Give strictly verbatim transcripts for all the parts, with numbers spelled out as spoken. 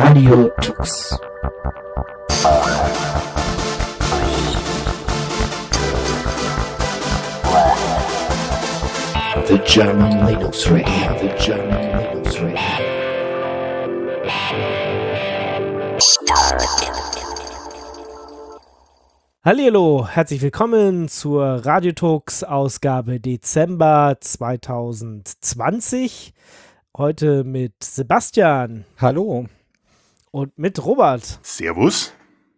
Radio Tux. The German Linux Radio, the German Linux Radio. Hallihallo, herzlich willkommen zur Radio Tux Ausgabe Dezember zwanzig zwanzig. Heute mit Sebastian. Hallo. Und mit Robert. Servus.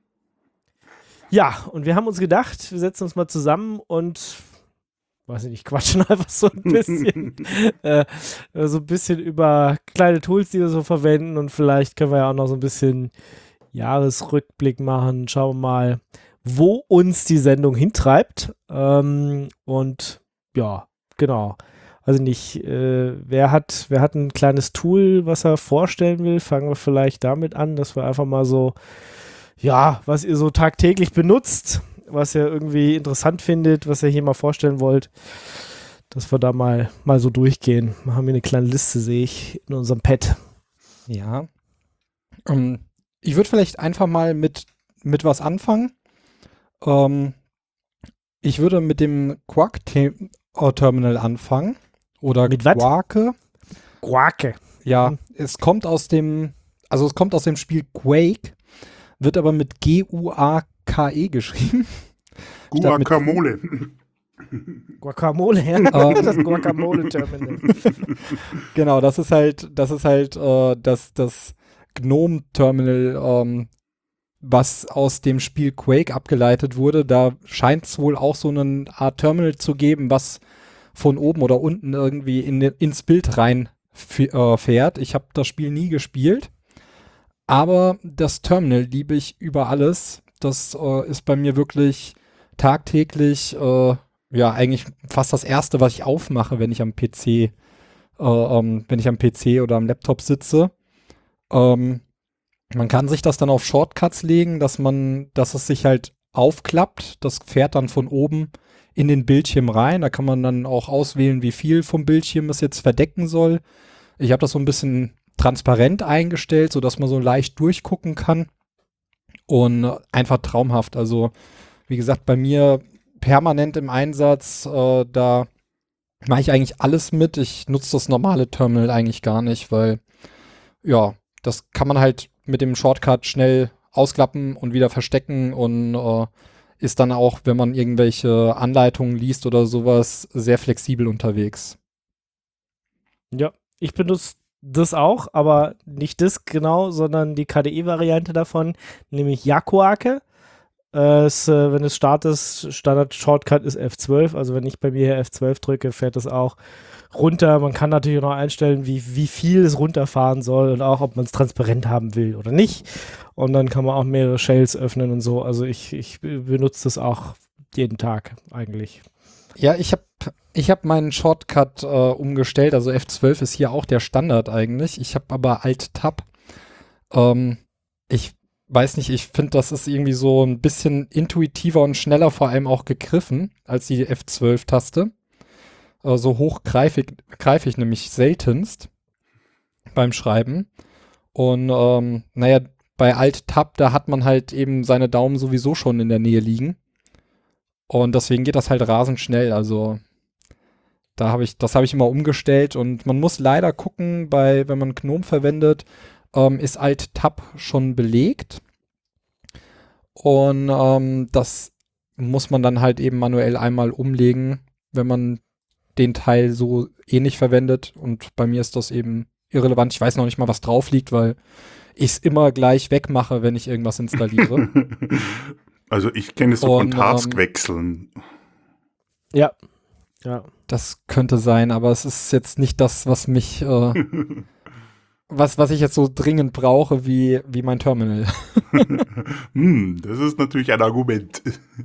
Ja, und wir haben uns gedacht, wir setzen uns mal zusammen und, weiß ich nicht, quatschen einfach so ein bisschen, äh, so ein bisschen über kleine Tools, die wir so verwenden, und vielleicht können wir ja auch noch so ein bisschen Jahresrückblick machen. Schauen wir mal, wo uns die Sendung hintreibt. Ähm, und ja, genau. Also nicht, äh, wer hat, wer hat ein kleines Tool, was er vorstellen will? Fangen wir vielleicht damit an, dass wir einfach mal so, ja, was ihr so tagtäglich benutzt, was ihr irgendwie interessant findet, was ihr hier mal vorstellen wollt, dass wir da mal, mal so durchgehen. Wir haben hier eine kleine Liste, sehe ich, in unserem Pad. Ja. Um, ich würde vielleicht einfach mal mit, mit was anfangen. Um, ich würde mit dem Quark-Terminal anfangen. Oder mit was? Quarke. Quarke. Ja, Mhm. es kommt aus dem, also es kommt aus dem Spiel Quake, wird aber mit G U A K E geschrieben. Guacamole. Guacamole, ja. Ähm. Das Guacamole-Terminal. Genau, das ist halt, das ist halt äh, das, das Gnome-Terminal, ähm, was aus dem Spiel Quake abgeleitet wurde. Da scheint es wohl auch so eine Art Terminal zu geben, was von oben oder unten irgendwie in, ins Bild rein äh, fährt. Ich habe das Spiel nie gespielt, aber das Terminal liebe ich über alles. Das äh, ist bei mir wirklich tagtäglich, äh, ja, eigentlich fast das Erste, was ich aufmache, wenn ich am P C, äh, ähm, wenn ich am P C oder am Laptop sitze. Ähm, man kann sich das dann auf Shortcuts legen, dass man, dass es sich halt aufklappt. Das fährt dann von oben in den Bildschirm rein. Da kann man dann auch auswählen, wie viel vom Bildschirm es jetzt verdecken soll. Ich habe das so ein bisschen transparent eingestellt, sodass man so leicht durchgucken kann. Und einfach traumhaft. Also, wie gesagt, bei mir permanent im Einsatz. Äh, da mache ich eigentlich alles mit. Ich nutze das normale Terminal eigentlich gar nicht, weil, ja, das kann man halt mit dem Shortcut schnell ausklappen und wieder verstecken und äh, ist dann auch, wenn man irgendwelche Anleitungen liest oder sowas, sehr flexibel unterwegs. Ja, ich benutze das auch, aber nicht das genau, sondern die K D E-Variante davon, nämlich Yakuake. Äh, es, äh, wenn es startet, Standard-Shortcut ist F zwölf, also wenn ich bei mir hier F zwölf drücke, fährt es auch runter. Man kann natürlich noch einstellen, wie, wie viel es runterfahren soll und auch, ob man es transparent haben will oder nicht. Und dann kann man auch mehrere Shells öffnen und so. Also ich, ich benutze das auch jeden Tag eigentlich. Ja, ich habe ich hab meinen Shortcut äh, umgestellt. Also F zwölf ist hier auch der Standard eigentlich. Ich habe aber Alt-Tab. Ähm, ich weiß nicht, ich finde, das ist irgendwie so ein bisschen intuitiver und schneller vor allem auch gegriffen als die F zwölf-Taste. Äh, so hoch greife ich, greif ich nämlich seltenst beim Schreiben. Und ähm, naja, bei Alt-Tab, da hat man halt eben seine Daumen sowieso schon in der Nähe liegen. Und deswegen geht das halt rasend schnell. Also da habe ich, das habe ich immer umgestellt. Und man muss leider gucken, bei, wenn man Gnome verwendet, ähm, ist Alt-Tab schon belegt. Und ähm, das muss man dann halt eben manuell einmal umlegen, wenn man den Teil so ähnlich verwendet. Und bei mir ist das eben irrelevant. Ich weiß noch nicht mal, was drauf liegt, weil ich es immer gleich wegmache, wenn ich irgendwas installiere. Also ich kenne es so Und, von Taskwechseln. Ja, ja. Das könnte sein, aber es ist jetzt nicht das, was mich, äh, was, was ich jetzt so dringend brauche, wie, wie mein Terminal. hm, das ist natürlich ein Argument.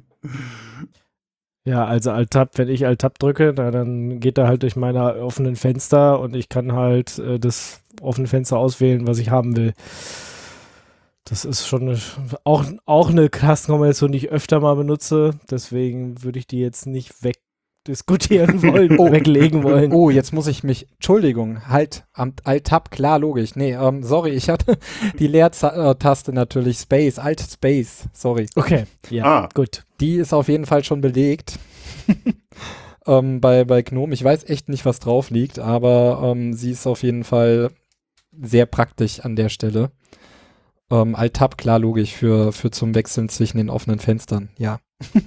Ja, also Alt-Tab, wenn ich Alt-Tab drücke, na, dann geht er halt durch meine offenen Fenster und ich kann halt äh, das offene Fenster auswählen, was ich haben will. Das ist schon eine, auch, auch eine Tastenkombination, die ich öfter mal benutze. Deswegen würde ich die jetzt nicht diskutieren wollen, Oh. weglegen wollen. Oh, jetzt muss ich mich, Entschuldigung, halt, am Alt-Tab, klar, logisch. Nee, ähm, sorry, ich hatte die Leertaste natürlich, Space, Alt-Space, sorry. Okay, ja, Ah. gut. Die ist auf jeden Fall schon belegt. ähm, bei, bei Gnome. Ich weiß echt nicht, was drauf liegt, aber ähm, sie ist auf jeden Fall sehr praktisch an der Stelle. Ähm, Alt-Tab, klar, logisch, für, für zum Wechseln zwischen den offenen Fenstern, ja.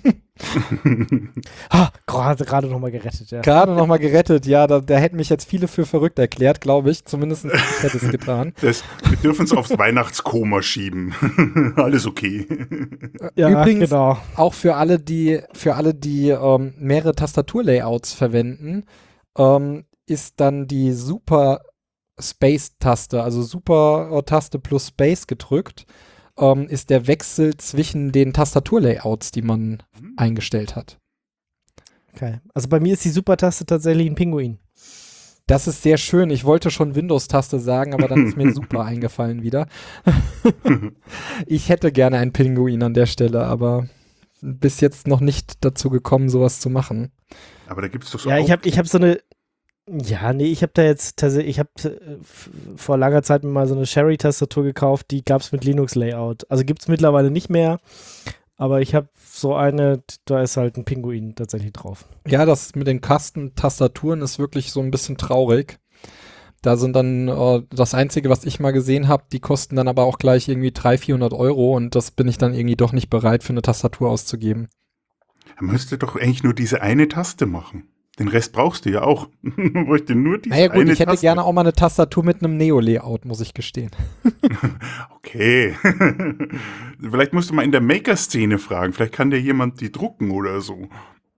Ha, gerade gerade nochmal gerettet, ja. Gerade nochmal gerettet, ja, da, da hätten mich jetzt viele für verrückt erklärt, glaube ich. Zumindest ich hätte es getan. Das, wir dürfen es aufs Weihnachtskoma schieben. Alles okay. Ja, Übrigens, genau. auch für alle, die, für alle, die ähm, mehrere Tastaturlayouts verwenden, ähm, ist dann die Super Space-Taste, also Super-Taste plus Space gedrückt, ähm, ist der Wechsel zwischen den Tastaturlayouts, die man eingestellt hat. Okay. Also bei mir ist die Super-Taste tatsächlich ein Pinguin. Das ist sehr schön. Ich wollte schon Windows-Taste sagen, aber dann ist mir Super eingefallen wieder. Ich hätte gerne einen Pinguin an der Stelle, aber bis jetzt noch nicht dazu gekommen, sowas zu machen. Aber da gibt es doch so Ja, auch- ich habe ich hab so eine. Ja, nee, ich habe da jetzt tatsächlich, ich habe äh, f- vor langer Zeit mir mal so eine Sherry-Tastatur gekauft, die gab es mit Linux-Layout. Also gibt es mittlerweile nicht mehr, aber ich habe so eine, da ist halt ein Pinguin tatsächlich drauf. Ja, das mit den Kastentastaturen ist wirklich so ein bisschen traurig. Da sind dann äh, das Einzige, was ich mal gesehen habe, die kosten dann aber auch gleich irgendwie dreihundert, vierhundert Euro und das bin ich dann irgendwie doch nicht bereit für eine Tastatur auszugeben. Er müsste doch eigentlich nur diese eine Taste machen. Den Rest brauchst du ja auch. Man bräuchte nur diese Naja gut, eine ich hätte Taste. gerne auch mal eine Tastatur mit einem Neo-Layout, muss ich gestehen. Okay. Vielleicht musst du mal in der Maker-Szene fragen. Vielleicht kann dir jemand die drucken oder so.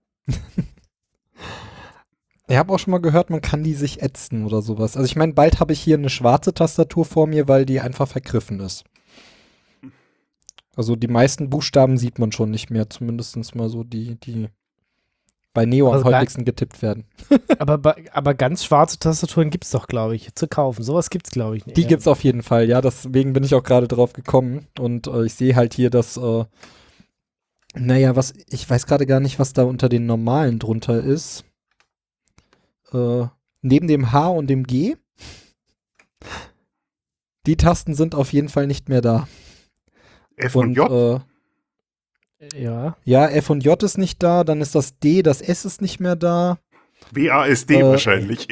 Ich habe auch schon mal gehört, man kann die sich ätzen oder sowas. Also ich meine, bald habe ich hier eine schwarze Tastatur vor mir, weil die einfach vergriffen ist. Also die meisten Buchstaben sieht man schon nicht mehr, zumindest mal so die, die bei Neo am Also bei- häufigsten getippt werden. Aber, bei- aber ganz schwarze Tastaturen gibt es doch, glaube ich, zu kaufen. Sowas gibt es, glaube ich, nicht. Die gibt's auf jeden Fall, ja, deswegen bin ich auch gerade drauf gekommen und äh, ich sehe halt hier, dass, äh, naja, was, ich weiß gerade gar nicht, was da unter den normalen drunter ist. Äh, neben dem H und dem G. Die Tasten sind auf jeden Fall nicht mehr da. F und, J? Äh, Ja. ja, F und J ist nicht da, dann ist das D, das S ist nicht mehr da. W A S D äh, wahrscheinlich.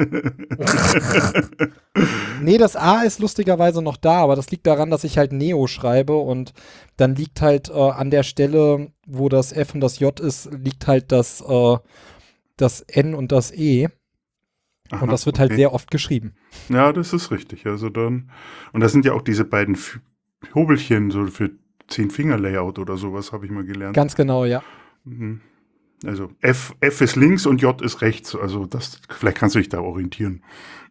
Nee, das A ist lustigerweise noch da, aber das liegt daran, dass ich halt Neo schreibe und dann liegt halt äh, an der Stelle, wo das F und das J ist, liegt halt das, äh, das N und das E Aha, und das wird halt okay. sehr oft geschrieben. Ja, das ist richtig. Also dann. Und das sind ja auch diese beiden F Hobelchen, so für Zehn-Finger-Layout oder sowas, habe ich mal gelernt. Ganz genau, ja. Mhm. Also F, F ist links und J ist rechts. Also das, vielleicht kannst du dich da orientieren.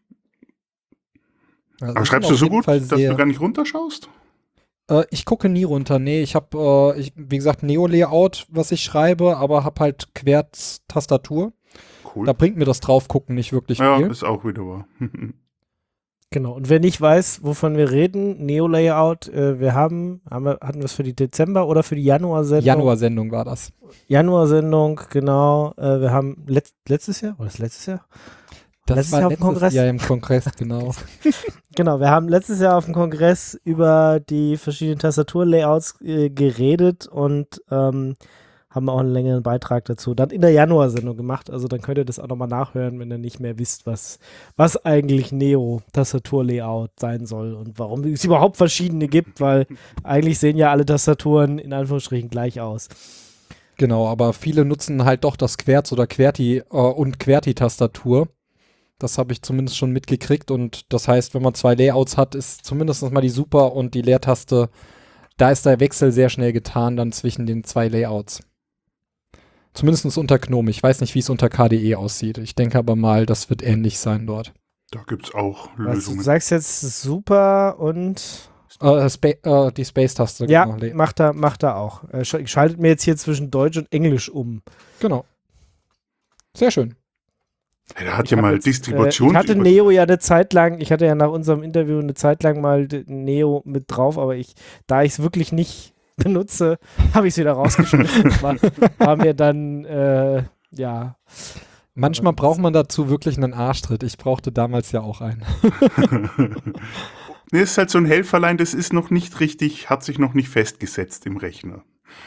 Also Aber ich schreibst bin du auf so jeden gut, Fall dass sehr- du gar nicht runterschaust? Äh, ich gucke nie runter, nee, ich habe, äh, ich, wie gesagt, Neo-Layout, was ich schreibe, aber habe halt Querz-Tastatur. Cool. Da bringt mir das Draufgucken nicht wirklich ja, viel. ist auch wieder wahr. Genau. Und wer nicht weiß, wovon wir reden, Neo-Layout, äh, wir haben, haben wir, hatten wir es für die Dezember- oder für die Januar-Sendung? Januar-Sendung war das. Januar-Sendung, genau. Äh, wir haben letzt, letztes Jahr, war das letztes Jahr? Das Letztes war Jahr auf dem letztes Kongress? Jahr im Kongress, genau. Genau, wir haben letztes Jahr auf dem Kongress über die verschiedenen Tastaturlayouts äh, geredet und ähm, haben auch einen längeren Beitrag dazu dann in der Januar-Sendung gemacht. Also dann könnt ihr das auch nochmal nachhören, wenn ihr nicht mehr wisst, was, was eigentlich Neo-Tastatur-Layout sein soll und warum es überhaupt verschiedene gibt, weil eigentlich sehen ja alle Tastaturen in Anführungsstrichen gleich aus. Genau, aber viele nutzen halt doch das Querz oder Querti äh, und Querti-Tastatur. Das habe ich zumindest schon mitgekriegt und das heißt, wenn man zwei Layouts hat, ist zumindest mal die Super und die Leertaste, da ist der Wechsel sehr schnell getan dann zwischen den zwei Layouts. Zumindest unter Gnome. Ich weiß nicht, wie es unter K D E aussieht. Ich denke aber mal, das wird ähnlich sein dort. Da gibt es auch Was, du Lösungen. sagst jetzt super und Äh, Spa äh, die Space-Taste. ja, Genau. Le- macht er, macht er auch. Er sch- schaltet mir jetzt hier zwischen Deutsch und Englisch um. genau. Sehr schön. Ja, da hat Ich ja hab mal jetzt, Distribution. Äh, ich hatte Neo ja eine Zeit lang, ich hatte ja nach unserem Interview eine Zeit lang mal d- Neo mit drauf, aber ich, da ich es wirklich nicht benutze, habe ich es wieder rausgeschmissen. Das war, war mir dann, äh, ja. Manchmal braucht man dazu wirklich einen Arschtritt. Ich brauchte damals ja auch einen. Nee, ist halt so ein Helferlein, das ist noch nicht richtig, hat sich noch nicht festgesetzt im Rechner.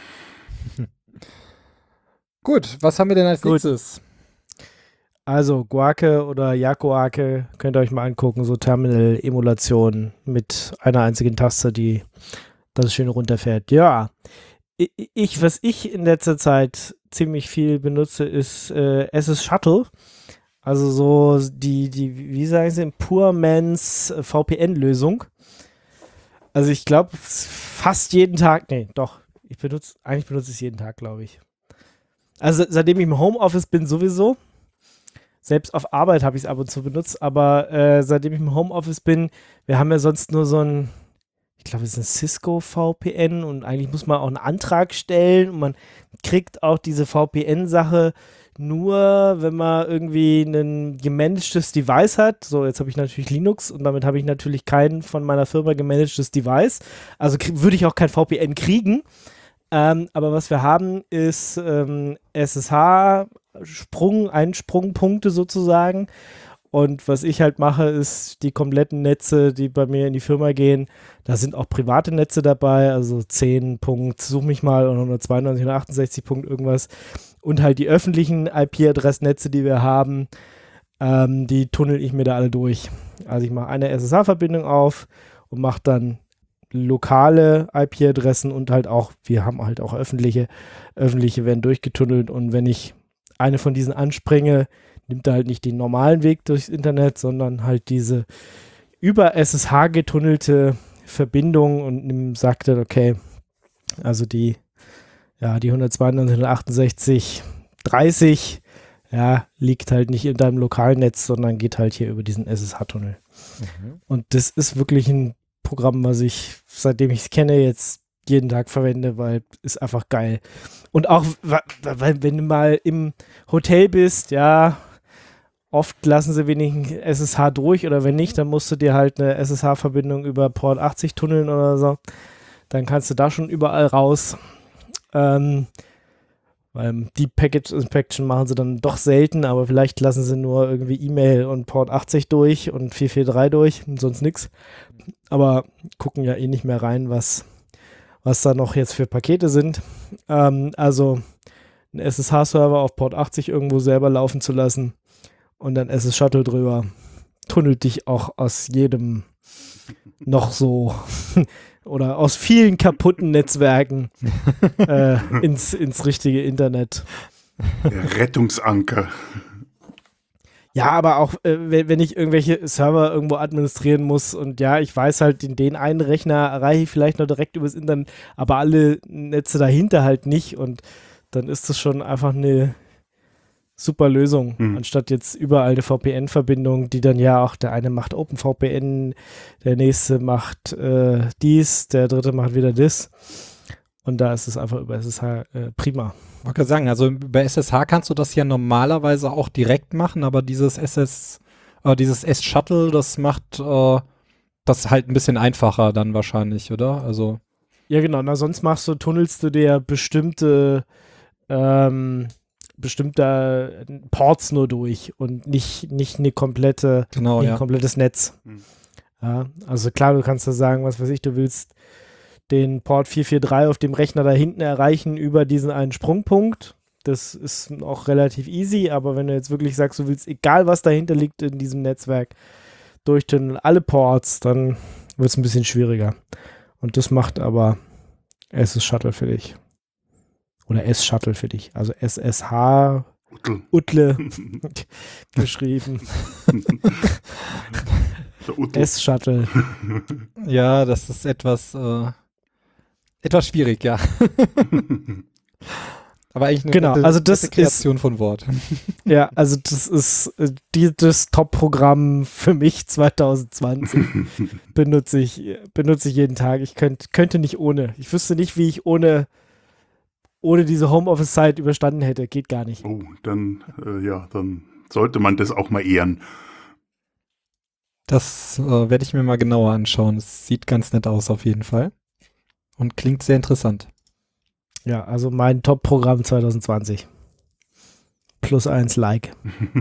Gut, was haben wir denn als Gut. nächstes? Also Guake oder Yakuake könnt ihr euch mal angucken, so Terminal-Emulation mit einer einzigen Taste, die das schön runterfährt. Ja, I- ich, was ich in letzter Zeit ziemlich viel benutze, ist äh, S S Shuttle. Also so die, die, wie sagen sie, Poor Man's V P N-Lösung. Also ich glaube, fast jeden Tag, nee, doch, ich benutze, eigentlich benutze ich es jeden Tag, glaube ich. Also seitdem ich im Homeoffice bin sowieso, selbst auf Arbeit habe ich es ab und zu benutzt, aber äh, seitdem ich im Homeoffice bin, wir haben ja sonst nur so ein, ich glaube, es ist ein Cisco V P N und eigentlich muss man auch einen Antrag stellen und man kriegt auch diese V P N-Sache nur, wenn man irgendwie ein gemanagtes Device hat. So, jetzt habe ich natürlich Linux und damit habe ich natürlich kein von meiner Firma gemanagtes Device. Also krie- würde ich auch kein V P N kriegen. Ähm, aber was wir haben, ist ähm, S S H-Sprung, Einsprungpunkte sozusagen. Und was ich halt mache, ist die kompletten Netze, die bei mir in die Firma gehen. Da sind auch private Netze dabei, also zehn Punkt, such mich mal, und hundertzweiundneunzig, hundertachtundsechzig Punkt irgendwas. Und halt die öffentlichen I P-Adressnetze, die wir haben, ähm, die tunnel ich mir da alle durch. Also ich mache eine S S H-Verbindung auf und mache dann lokale I P-Adressen und halt auch, wir haben halt auch öffentliche, öffentliche werden durchgetunnelt und wenn ich eine von diesen anspringe, nimmt er halt nicht den normalen Weg durchs Internet, sondern halt diese über S S H getunnelte Verbindung und nimm- sagt dann, okay, also die, ja, die hundertzweiundneunzig, hundertachtundsechzig, dreißig, ja, liegt halt nicht in deinem lokalen Netz, sondern geht halt hier über diesen S S H-Tunnel. Mhm. Und das ist wirklich ein Programm, was ich, seitdem ich es kenne, jetzt jeden Tag verwende, weil ist einfach geil. Und auch, wa- weil wenn du mal im Hotel bist, ja, oft lassen sie wenig S S H durch oder wenn nicht, dann musst du dir halt eine S S H-Verbindung über Port achtzig tunneln oder so. Dann kannst du da schon überall raus. Ähm, weil Deep Package Inspection machen sie dann doch selten, aber vielleicht lassen sie nur irgendwie E-Mail und Port achtzig durch und vier vier drei durch und sonst nichts. Aber gucken ja eh nicht mehr rein, was, was da noch jetzt für Pakete sind. Ähm, also einen S S H-Server auf Port achtzig irgendwo selber laufen zu lassen und dann S S Shuttle drüber, tunnelt dich auch aus jedem noch so oder aus vielen kaputten Netzwerken äh, ins, ins richtige Internet. Der Rettungsanker. Ja, aber auch, äh, wenn, wenn ich irgendwelche Server irgendwo administrieren muss und ja, ich weiß halt, den, den einen Rechner erreiche ich vielleicht noch direkt übers Internet, aber alle Netze dahinter halt nicht und dann ist das schon einfach eine super Lösung, Mhm. anstatt jetzt überall eine V P N-Verbindung, die dann ja auch, der eine macht OpenVPN, der nächste macht äh, dies, der dritte macht wieder das und da ist es einfach über S S H äh, prima. Ich wollte gerade sagen, also bei S S H kannst du das ja normalerweise auch direkt machen, aber dieses S S, äh, dieses S-Shuttle, das macht äh, das halt ein bisschen einfacher dann wahrscheinlich, oder? Also Ja, genau. Na, sonst machst du, tunnelst du dir bestimmte, ähm, bestimmte Ports nur durch und nicht, nicht eine komplette, genau, nicht ja. ein komplettes Netz. Mhm. Ja, also klar, du kannst da sagen, was weiß ich, du willst den Port vier vier drei auf dem Rechner da hinten erreichen über diesen einen Sprungpunkt. Das ist auch relativ easy, aber wenn du jetzt wirklich sagst, du willst, egal was dahinter liegt in diesem Netzwerk, durchtunneln alle Ports, dann wird es ein bisschen schwieriger. Und das macht aber S S Shuttle für dich. Oder S-Shuttle für dich. Also S S H Uttel. Utle geschrieben. Der Uttel. S-Shuttle. Ja, das ist etwas, äh, etwas schwierig, ja. Aber eigentlich eine Genau, nette, also das nette Kreation von Wort. Ja, also das ist äh, die, das Top-Programm für mich zwanzig zwanzig. benutze ich, benutze ich jeden Tag. Ich könnt, könnte nicht ohne. Ich wüsste nicht, wie ich ohne, ohne diese Homeoffice-Zeit überstanden hätte. Geht gar nicht. Oh, dann, äh, ja, dann sollte man das auch mal ehren. Das äh, werde ich mir mal genauer anschauen. Es sieht ganz nett aus auf jeden Fall. Und klingt sehr interessant. Ja, also mein Top-Programm zwanzig zwanzig. Plus eins Like.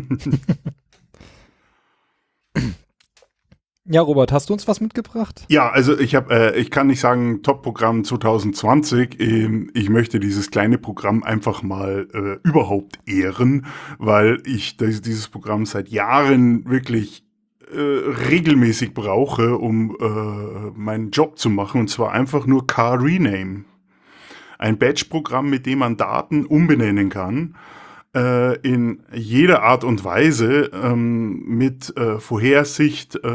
Ja, Robert, hast du uns was mitgebracht? Ja, also ich habe, äh, ich kann nicht sagen Top-Programm zwanzig zwanzig. Ähm, ich möchte dieses kleine Programm einfach mal äh, überhaupt ehren, weil ich das, dieses Programm seit Jahren wirklich äh, regelmäßig brauche, um äh, meinen Job zu machen, und zwar einfach nur Car Rename. Ein Batch-Programm, mit dem man Daten umbenennen kann. In jeder Art und Weise, ähm, mit äh, Vorhersicht. Äh,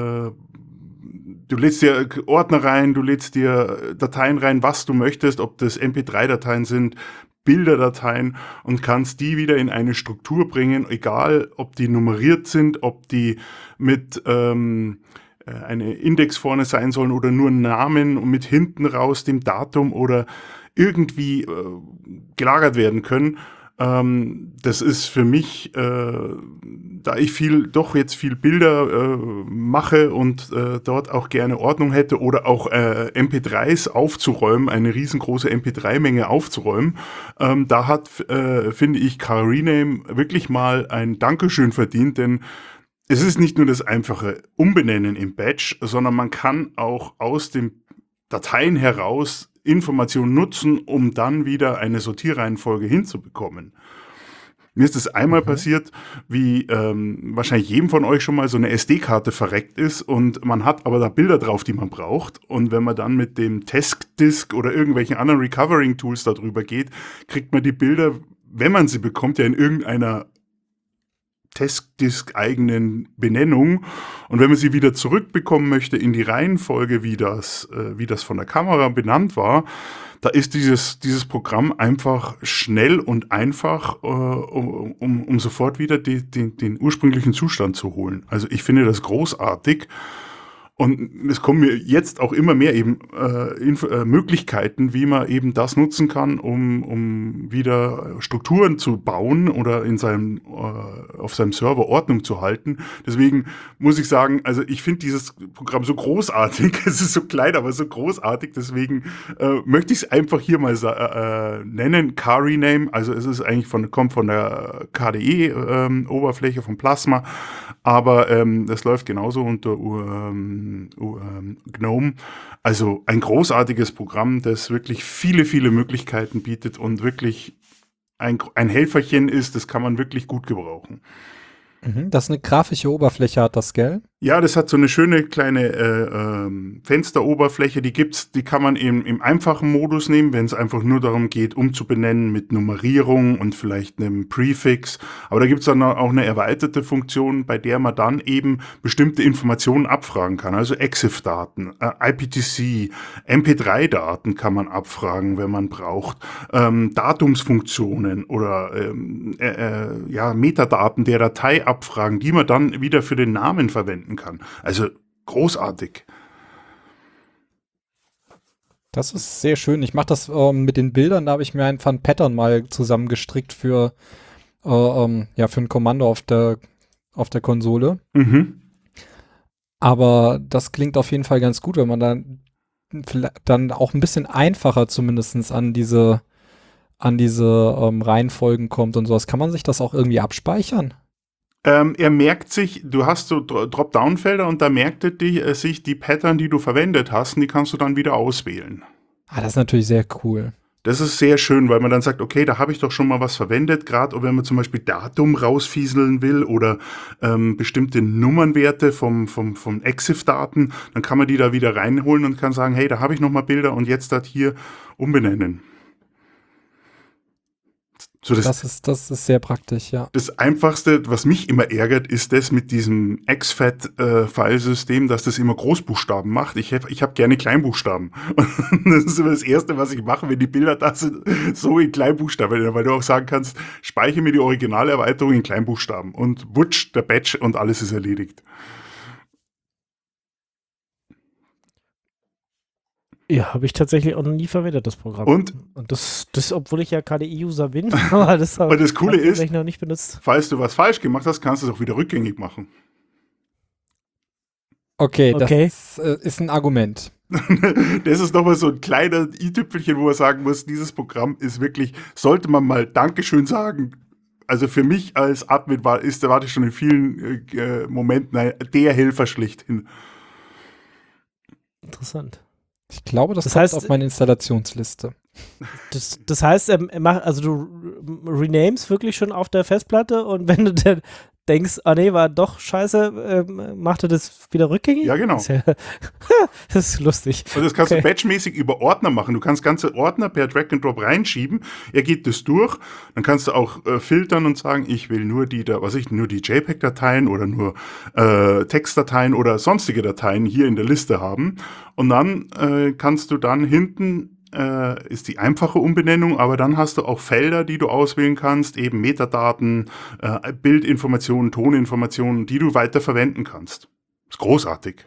du lädst dir Ordner rein, du lädst dir Dateien rein, was du möchtest, ob das M P drei Dateien sind, Bilderdateien, und kannst die wieder in eine Struktur bringen, egal ob die nummeriert sind, ob die mit ähm, eine Index vorne sein sollen oder nur einen Namen und mit hinten raus dem Datum oder irgendwie äh, gelagert werden können. Ähm, das ist für mich, äh, da ich viel, doch jetzt viel Bilder äh, mache und äh, dort auch gerne Ordnung hätte oder auch äh, M P dreis aufzuräumen, eine riesengroße M P drei Menge aufzuräumen, ähm, da hat, äh, finde ich, Car Rename wirklich mal ein Dankeschön verdient, denn es ist nicht nur das einfache Umbenennen im Batch, sondern man kann auch aus den Dateien heraus Informationen nutzen, um dann wieder eine Sortierreihenfolge hinzubekommen. Mir ist es einmal mhm. passiert, wie ähm, wahrscheinlich jedem von euch schon mal so eine S D-Karte verreckt ist und man hat aber da Bilder drauf, die man braucht, und wenn man dann mit dem Testdisk oder irgendwelchen anderen Recovering-Tools darüber geht, kriegt man die Bilder, wenn man sie bekommt, ja in irgendeiner Testdisk-eigenen Benennung, und wenn man sie wieder zurückbekommen möchte in die Reihenfolge, wie das, äh, wie das von der Kamera benannt war, da ist dieses, dieses Programm einfach schnell und einfach, äh, um, um, um sofort wieder die, die, den ursprünglichen Zustand zu holen. Also ich finde das großartig. Und es kommen mir jetzt auch immer mehr eben äh, Inf- äh, Möglichkeiten, wie man eben das nutzen kann, um, um wieder Strukturen zu bauen oder in seinem, äh, auf seinem Server Ordnung zu halten. Deswegen muss ich sagen, also ich finde dieses Programm so großartig. Es ist so klein, aber so großartig. Deswegen äh, möchte ich es einfach hier mal äh, nennen. Car Rename, also es ist eigentlich von, kommt von der K D E-Oberfläche, ähm, von Plasma. Aber ähm, das läuft genauso unter ähm, GNOME. Also ein großartiges Programm, das wirklich viele, viele Möglichkeiten bietet und wirklich ein, ein Helferchen ist, das kann man wirklich gut gebrauchen. Das ist eine grafische Oberfläche, hat das, gell? Ja, das hat so eine schöne kleine äh, ähm, Fensteroberfläche, die gibt's, die kann man im, im einfachen Modus nehmen, wenn es einfach nur darum geht, umzubenennen mit Nummerierung und vielleicht einem Prefix. Aber da gibt's dann auch eine erweiterte Funktion, bei der man dann eben bestimmte Informationen abfragen kann. Also EXIF-Daten, äh, I P T C, M P drei Daten kann man abfragen, wenn man braucht. Ähm, Datumsfunktionen oder ähm, äh, äh, ja, Metadaten der Datei abfragen, die man dann wieder für den Namen verwenden kann. Also großartig. Das ist sehr schön. Ich mache das ähm, mit den Bildern, da habe ich mir einfach ein Pattern mal zusammengestrickt für, äh, ähm, ja, für ein Kommando auf der, auf der Konsole. Mhm. Aber das klingt auf jeden Fall ganz gut, wenn man dann, dann auch ein bisschen einfacher zumindest an diese, an diese ähm, Reihenfolgen kommt und sowas. Kann man sich das auch irgendwie abspeichern? Ähm, er merkt sich, du hast so Dropdown-Felder und da merkt er die, äh, sich die Pattern, die du verwendet hast, und die kannst du dann wieder auswählen. Ah, das ist natürlich sehr cool. Das ist sehr schön, weil man dann sagt, okay, da habe ich doch schon mal was verwendet, gerade wenn man zum Beispiel Datum rausfieseln will oder ähm, bestimmte Nummernwerte vom, vom, vom EXIF-Daten, dann kann man die da wieder reinholen und kann sagen, hey, da habe ich noch mal Bilder und jetzt das hier umbenennen. So, das, das, ist, das ist sehr praktisch, ja. Das Einfachste, was mich immer ärgert, ist das mit diesem X F A T-Filesystem, dass das immer Großbuchstaben macht. Ich, ich habe gerne Kleinbuchstaben. Und das ist immer das Erste, was ich mache, wenn die Bilder da sind, so in Kleinbuchstaben. Weil du auch sagen kannst, speichere mir die Originalerweiterung in Kleinbuchstaben. Und wutsch, der Batch und alles ist erledigt. Ja, habe ich tatsächlich auch noch nie verwendet, das Programm. Und, und das, das, obwohl ich ja K D E-User bin, aber das habe das Coole ist, ich noch nicht benutzt. Falls du was falsch gemacht hast, kannst du es auch wieder rückgängig machen. Okay, okay. das äh, ist ein Argument. Das ist nochmal so ein kleiner i-Tüpfelchen, wo man sagen muss, dieses Programm ist wirklich, sollte man mal Dankeschön sagen, also für mich als Admin war, ist, da war das schon in vielen äh, Momenten ein, der Helfer schlechthin. Interessant. Ich glaube, das, Das kommt heißt, auf meine Installationsliste. Das, das heißt, er, er macht, also du renamest wirklich schon auf der Festplatte und wenn du dann denkst, ah nee, war doch scheiße, ähm, macht er das wieder rückgängig? Ja, genau. Das ist, ja, das ist lustig. Und das kannst Okay. du batchmäßig über Ordner machen. Du kannst ganze Ordner per Drag and Drop reinschieben. Er geht das durch. Dann kannst du auch äh, filtern und sagen, ich will nur die, da, was ich, nur die JPEG-Dateien oder nur äh, Textdateien oder sonstige Dateien hier in der Liste haben. Und dann äh, kannst du dann hinten äh, ist die einfache Umbenennung, aber dann hast du auch Felder, die du auswählen kannst, eben Metadaten, äh, Bildinformationen, Toninformationen, die du weiter verwenden kannst. Ist großartig.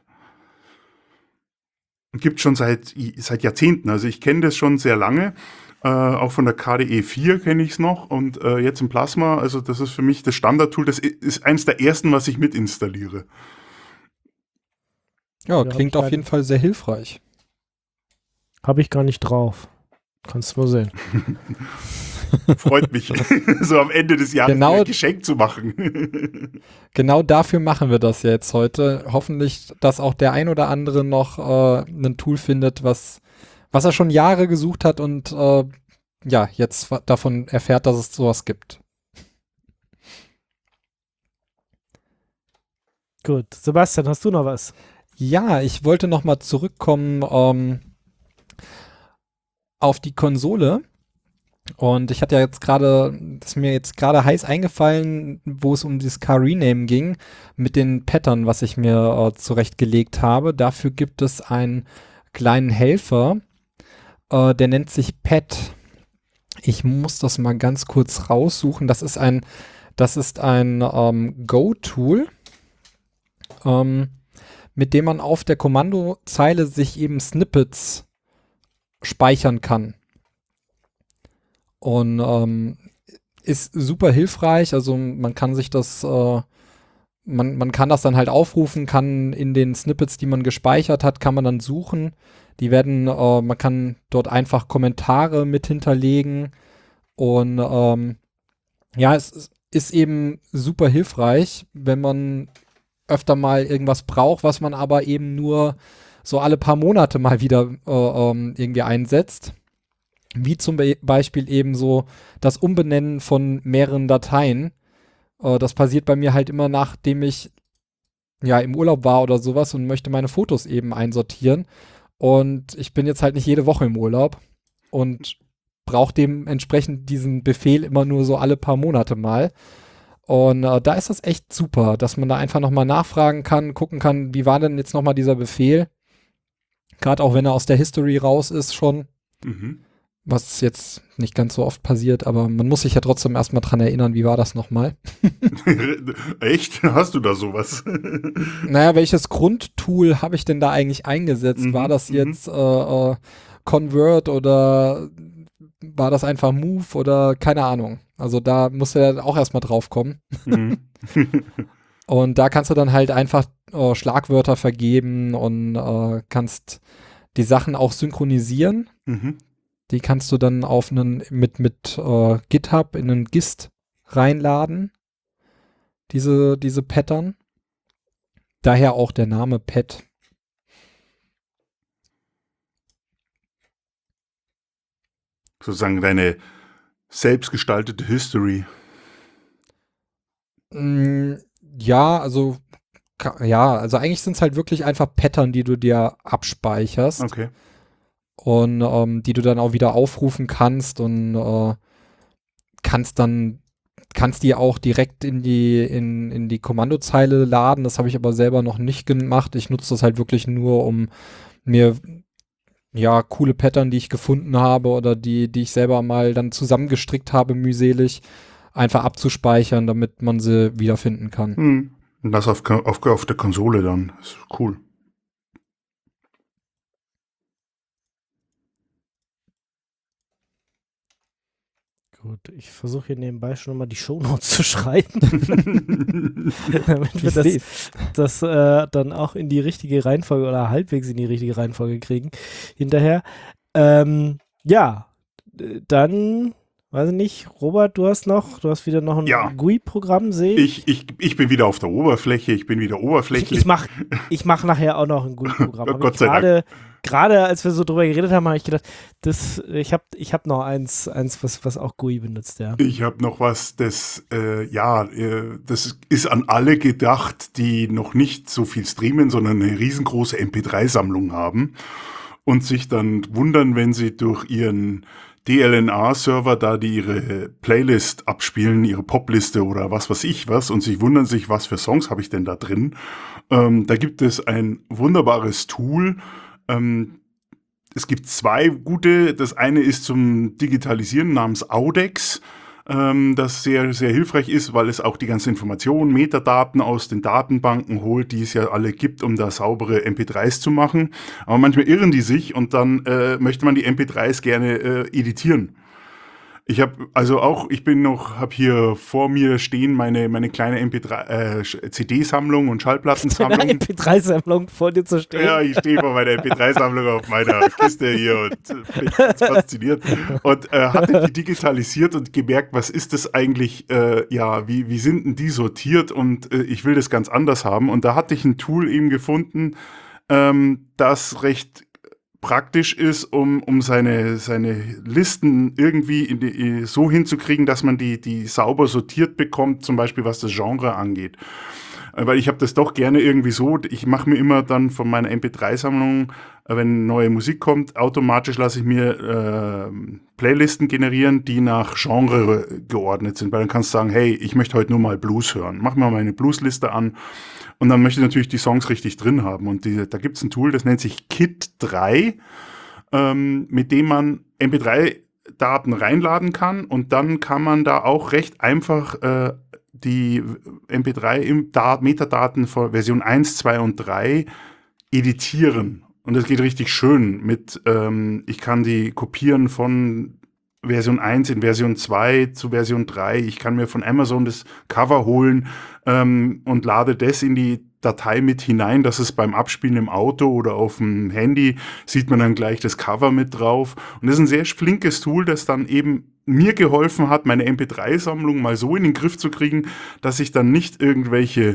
Gibt schon seit, seit Jahrzehnten. Also ich kenne das schon sehr lange. Äh, auch von der K D E vier kenne ich es noch. Und äh, jetzt im Plasma, also das ist für mich das Standardtool. Das ist eines der ersten, was ich mit installiere. Ja, Ja, klingt hab ich auf jeden Fall sehr hilfreich. Habe ich gar nicht drauf. Kannst du mal sehen. Freut mich, so am Ende des Jahres Genau. ein Geschenk zu machen. Genau dafür machen wir das jetzt heute. Hoffentlich, dass auch der ein oder andere noch äh, ein Tool findet, was, was er schon Jahre gesucht hat und äh, ja, jetzt wa- davon erfährt, dass es sowas gibt. Gut. Sebastian, hast du noch was? Ja, ich wollte noch mal zurückkommen ähm, auf die Konsole. Und ich hatte ja jetzt gerade, das ist mir jetzt gerade heiß eingefallen, wo es um dieses Car-Rename ging, mit den Pattern, was ich mir äh, zurechtgelegt habe. Dafür gibt es einen kleinen Helfer, äh, der nennt sich Pat. Ich muss das mal ganz kurz raussuchen. Das ist ein, das ist ein ähm, Go-Tool, ähm, mit dem man auf der Kommandozeile sich eben Snippets speichern kann. Und ähm, ist super hilfreich. Also man kann sich das, äh, man, man kann das dann halt aufrufen, kann in den Snippets, die man gespeichert hat, kann man dann suchen. Die werden, äh, man kann dort einfach Kommentare mit hinterlegen. Und ähm, ja, es ist- ist eben super hilfreich, wenn man öfter mal irgendwas braucht, was man aber eben nur so alle paar Monate mal wieder äh, ähm, irgendwie einsetzt. Wie zum Be Beispiel eben so das Umbenennen von mehreren Dateien. Äh, das passiert bei mir halt immer, nachdem ich ja im Urlaub war oder sowas und möchte meine Fotos eben einsortieren. Und ich bin jetzt halt nicht jede Woche im Urlaub und brauche dementsprechend diesen Befehl immer nur so alle paar Monate mal. Und äh, da ist das echt super, dass man da einfach nochmal nachfragen kann, gucken kann, wie war denn jetzt nochmal dieser Befehl? Gerade auch wenn er aus der History raus ist schon. Mhm. Was jetzt nicht ganz so oft passiert, aber man muss sich ja trotzdem erstmal dran erinnern, wie war das nochmal? Echt? Hast du da sowas? Naja, welches Grundtool habe ich denn da eigentlich eingesetzt? Mhm, War das mhm. jetzt äh, äh, Convert oder war das einfach Move oder keine Ahnung. Also da muss er auch erstmal drauf kommen. Mhm. Und da kannst du dann halt einfach äh, Schlagwörter vergeben und äh, kannst die Sachen auch synchronisieren. Mhm. Die kannst du dann auf einen mit mit äh, GitHub in einen Gist reinladen. Diese diese Pattern. Daher auch der Name Pat. Sozusagen deine selbstgestaltete History. Mm, ja, also ka- ja, also eigentlich sind es halt wirklich einfach Pattern, die du dir abspeicherst Okay. und ähm, die du dann auch wieder aufrufen kannst und äh, kannst dann kannst die auch direkt in die in, in die Kommandozeile laden. Das habe ich aber selber noch nicht gemacht. Ich nutze das halt wirklich nur, um mir ja coole Pattern, die ich gefunden habe oder die die ich selber mal dann zusammengestrickt habe mühselig, einfach abzuspeichern, damit man sie wiederfinden kann. Hm. Und das auf, auf, auf der Konsole dann. Ist cool. Gut, ich versuche hier nebenbei schon mal die Shownotes zu schreiben, damit wir Ich das, seh's. das äh, dann auch in die richtige Reihenfolge oder halbwegs in die richtige Reihenfolge kriegen hinterher. Ähm, ja, d- dann weiß ich nicht, Robert, du hast noch, du hast wieder noch ein Ja. G U I-Programm, sehe ich. Ich, ich, ich bin wieder auf der Oberfläche, ich bin wieder Ich, oberflächlich. ich mache ich mach nachher auch noch ein G U I-Programm. Oh, Hab Gott ich sei Dank. gerade, gerade als wir so drüber geredet haben, habe ich gedacht, das, ich habe ich hab noch eins, eins was, was auch G U I benutzt, ja. Ich habe noch was, das, äh, ja, äh, das ist an alle gedacht, die noch nicht so viel streamen, sondern eine riesengroße M P drei Sammlung haben und sich dann wundern, wenn sie durch ihren D L N A-Server da die ihre Playlist abspielen, ihre Popliste oder was weiß ich was und sich wundern sich, was für Songs habe ich denn da drin. Ähm, da gibt es ein wunderbares Tool. Ähm, es gibt zwei gute. Das eine ist zum Digitalisieren namens Audex, ähm, das sehr, sehr hilfreich ist, weil es auch die ganzen Informationen, Metadaten aus den Datenbanken holt, die es ja alle gibt, um da saubere M P dreis zu machen. Aber manchmal irren die sich und dann äh, möchte man die M P dreis gerne äh, editieren. Ich habe also auch, ich bin noch, habe hier vor mir stehen meine meine kleine M P drei äh, C D-Sammlung und Eine Schallplattensammlung. M P drei Sammlung vor dir zu stehen. Ja, ich stehe vor meiner M P drei Sammlung auf meiner Kiste hier und äh, bin ganz fasziniert. Und äh, hatte die digitalisiert und gemerkt, was ist das eigentlich, äh, ja, wie, wie sind denn die sortiert und äh, ich will das ganz anders haben. Und da hatte ich ein Tool eben gefunden, ähm, das recht praktisch ist, um, um seine, seine Listen irgendwie in die, so hinzukriegen, dass man die, die sauber sortiert bekommt, zum Beispiel was das Genre angeht. Weil ich habe das doch gerne irgendwie so, ich mache mir immer dann von meiner M P drei Sammlung, wenn neue Musik kommt, automatisch lasse ich mir äh, Playlisten generieren, die nach Genre geordnet sind. Weil dann kannst du sagen, hey, ich möchte heute nur mal Blues hören. Mach mal meine Bluesliste an und dann möchte ich natürlich die Songs richtig drin haben. Und die, da gibt es ein Tool, das nennt sich Kit drei, ähm, mit dem man M P drei Daten reinladen kann und dann kann man da auch recht einfach äh, die M P drei im Dat- Metadaten von Version eins, zwei und drei editieren. Und das geht richtig schön mit, ähm, ich kann die kopieren von Version eins in Version zwei zu Version drei. Ich kann mir von Amazon das Cover holen ähm, und lade das in die Datei mit hinein, dass es beim Abspielen im Auto oder auf dem Handy sieht man dann gleich das Cover mit drauf. Und das ist ein sehr flinkes Tool, das dann eben mir geholfen hat, meine M P drei Sammlung mal so in den Griff zu kriegen, dass ich dann nicht irgendwelche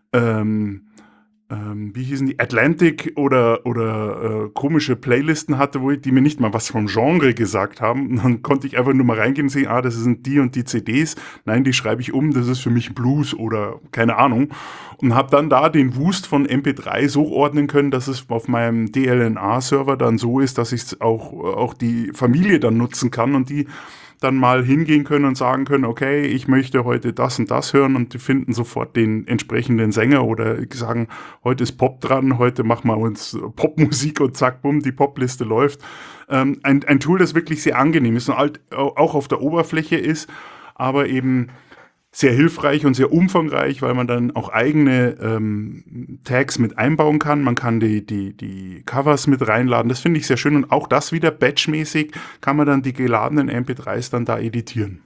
ähm, ähm, wie hießen die, Atlantic oder, oder äh, komische Playlisten hatte, wo ich, die mir nicht mal was vom Genre gesagt haben. Und dann konnte ich einfach nur mal reingehen und sehen, ah, das sind die und die C Ds. Nein, die schreibe ich um, das ist für mich Blues oder keine Ahnung. Und habe dann da den Wust von M P drei so ordnen können, dass es auf meinem D L N A-Server dann so ist, dass ich auch, auch die Familie dann nutzen kann und die dann mal hingehen können und sagen können, okay, ich möchte heute das und das hören und die finden sofort den entsprechenden Sänger oder sagen, heute ist Pop dran, heute machen wir uns Popmusik und zack, bumm, die Popliste läuft. Ähm, ein, ein Tool, das wirklich sehr angenehm ist und halt auch auf der Oberfläche ist, aber eben sehr hilfreich und sehr umfangreich, weil man dann auch eigene ähm, Tags mit einbauen kann. Man kann die, die, die Covers mit reinladen. Das finde ich sehr schön. Und auch das wieder batchmäßig kann man dann die geladenen M P dreis dann da editieren.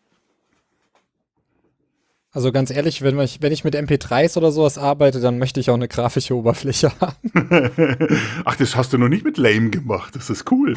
Also ganz ehrlich, wenn ich, wenn ich mit M P dreis oder sowas arbeite, dann möchte ich auch eine grafische Oberfläche haben. Ach, das hast du noch nicht mit Lame gemacht. Das ist cool.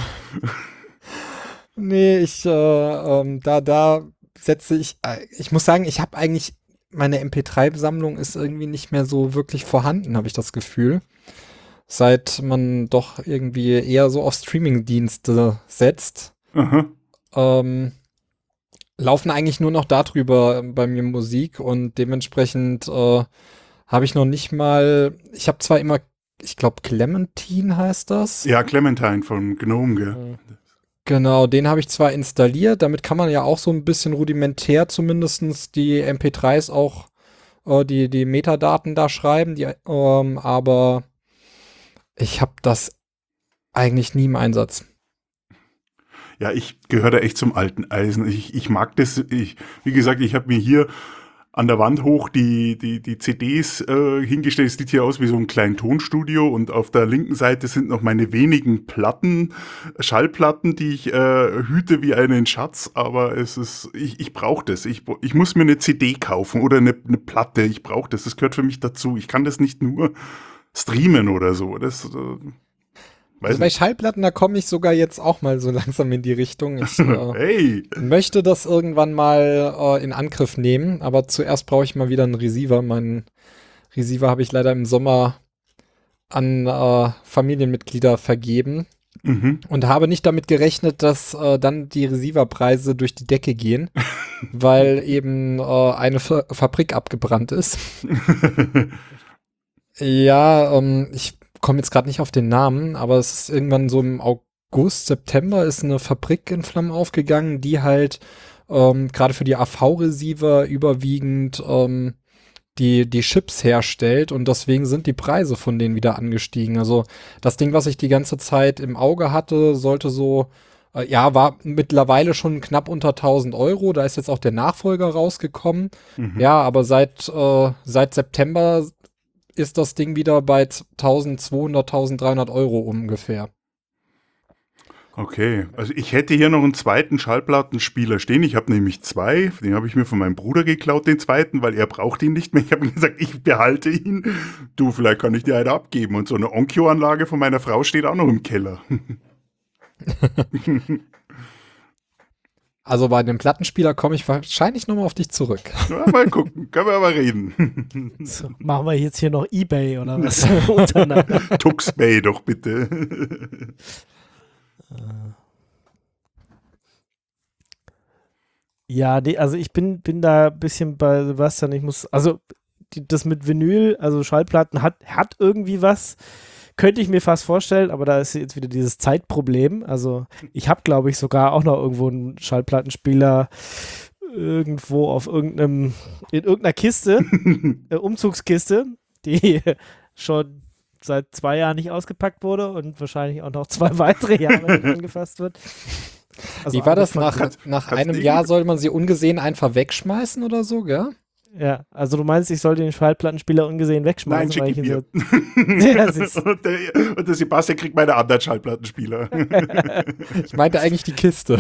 Nee, ich, äh, ähm, da, da setze ich, äh, ich muss sagen, ich habe eigentlich, meine M P drei Sammlung ist irgendwie nicht mehr so wirklich vorhanden, habe ich das Gefühl. Seit man doch irgendwie eher so auf Streaming-Dienste setzt, Aha. ähm, laufen eigentlich nur noch darüber bei mir Musik und dementsprechend äh, habe ich noch nicht mal, ich habe zwar immer, ich glaube Clementine heißt das. Ja, Clementine von Gnome, gell? Genau, den habe ich zwar installiert, damit kann man ja auch so ein bisschen rudimentär zumindest die M P dreis auch, äh, die, die Metadaten da schreiben, die, ähm, aber ich habe das eigentlich nie im Einsatz. Ja, ich gehöre da echt zum alten Eisen. Ich, ich mag das. Ich, wie gesagt, ich habe mir hier an der Wand hoch die, die, die C Ds äh, hingestellt. Es sieht hier aus wie so ein kleines Tonstudio und auf der linken Seite sind noch meine wenigen Platten, Schallplatten, die ich äh, hüte wie einen Schatz. Aber es ist, ich, ich brauche das. Ich, ich muss mir eine C D kaufen oder eine, eine Platte. Ich brauche das. Das gehört für mich dazu. Ich kann das nicht nur streamen oder so. Das, äh Weiß Also bei nicht. Schallplatten, da komme ich sogar jetzt auch mal so langsam in die Richtung. Ich äh, Hey! möchte das irgendwann mal äh, in Angriff nehmen, aber zuerst brauche ich mal wieder einen Receiver. Meinen Receiver habe ich leider im Sommer an äh, Familienmitglieder vergeben Mhm. und habe nicht damit gerechnet, dass äh, dann die Receiverpreise durch die Decke gehen, weil eben äh, eine Fa Fabrik abgebrannt ist. Ja, ähm, ich komme jetzt gerade nicht auf den Namen, aber es ist irgendwann so im August, September ist eine Fabrik in Flammen aufgegangen, die halt ähm, gerade für die A V-Receiver überwiegend ähm, die, die Chips herstellt und deswegen sind die Preise von denen wieder angestiegen. Also das Ding, was ich die ganze Zeit im Auge hatte, sollte so, äh, ja, war mittlerweile schon knapp unter tausend Euro. Da ist jetzt auch der Nachfolger rausgekommen. Mhm. Ja, aber seit, äh, seit September ist das Ding wieder bei eintausendzweihundert, eintausenddreihundert Euro ungefähr. Okay, also ich hätte hier noch einen zweiten Schallplattenspieler stehen. Ich habe nämlich zwei. Den habe ich mir von meinem Bruder geklaut, den zweiten, weil er braucht ihn nicht mehr. Ich habe ihm gesagt, ich behalte ihn. Du, vielleicht kann ich dir einen abgeben. Und so eine Onkyo-Anlage von meiner Frau steht auch noch im Keller. Also bei dem Plattenspieler komme ich wahrscheinlich nochmal auf dich zurück. Ja, mal gucken, können wir aber reden. So, machen wir jetzt hier noch eBay oder was? Untereinander. Tuxbay doch bitte. Ja, nee, also ich bin, bin da ein bisschen bei Sebastian. Ich muss, also die, das mit Vinyl, also Schallplatten hat, hat irgendwie was. Könnte ich mir fast vorstellen, aber da ist jetzt wieder dieses Zeitproblem. Also ich habe, glaube ich, sogar auch noch irgendwo einen Schallplattenspieler irgendwo auf irgendeinem, in irgendeiner Kiste, äh, Umzugskiste, die schon seit zwei Jahren nicht ausgepackt wurde und wahrscheinlich auch noch zwei weitere Jahre nicht angefasst wird. Also Wie war das? angefangen- Nach, kannst- nach kannst einem du Jahr irgendwie- soll man sie ungesehen einfach wegschmeißen oder so, gell? Ja, also du meinst, ich soll den Schallplattenspieler ungesehen wegschmeißen? Nein, schick weil ihn ich mir. ihn so- Ja, siehst du. und, der, und der Sebastian kriegt meine anderen Schallplattenspieler. Ich meinte eigentlich die Kiste.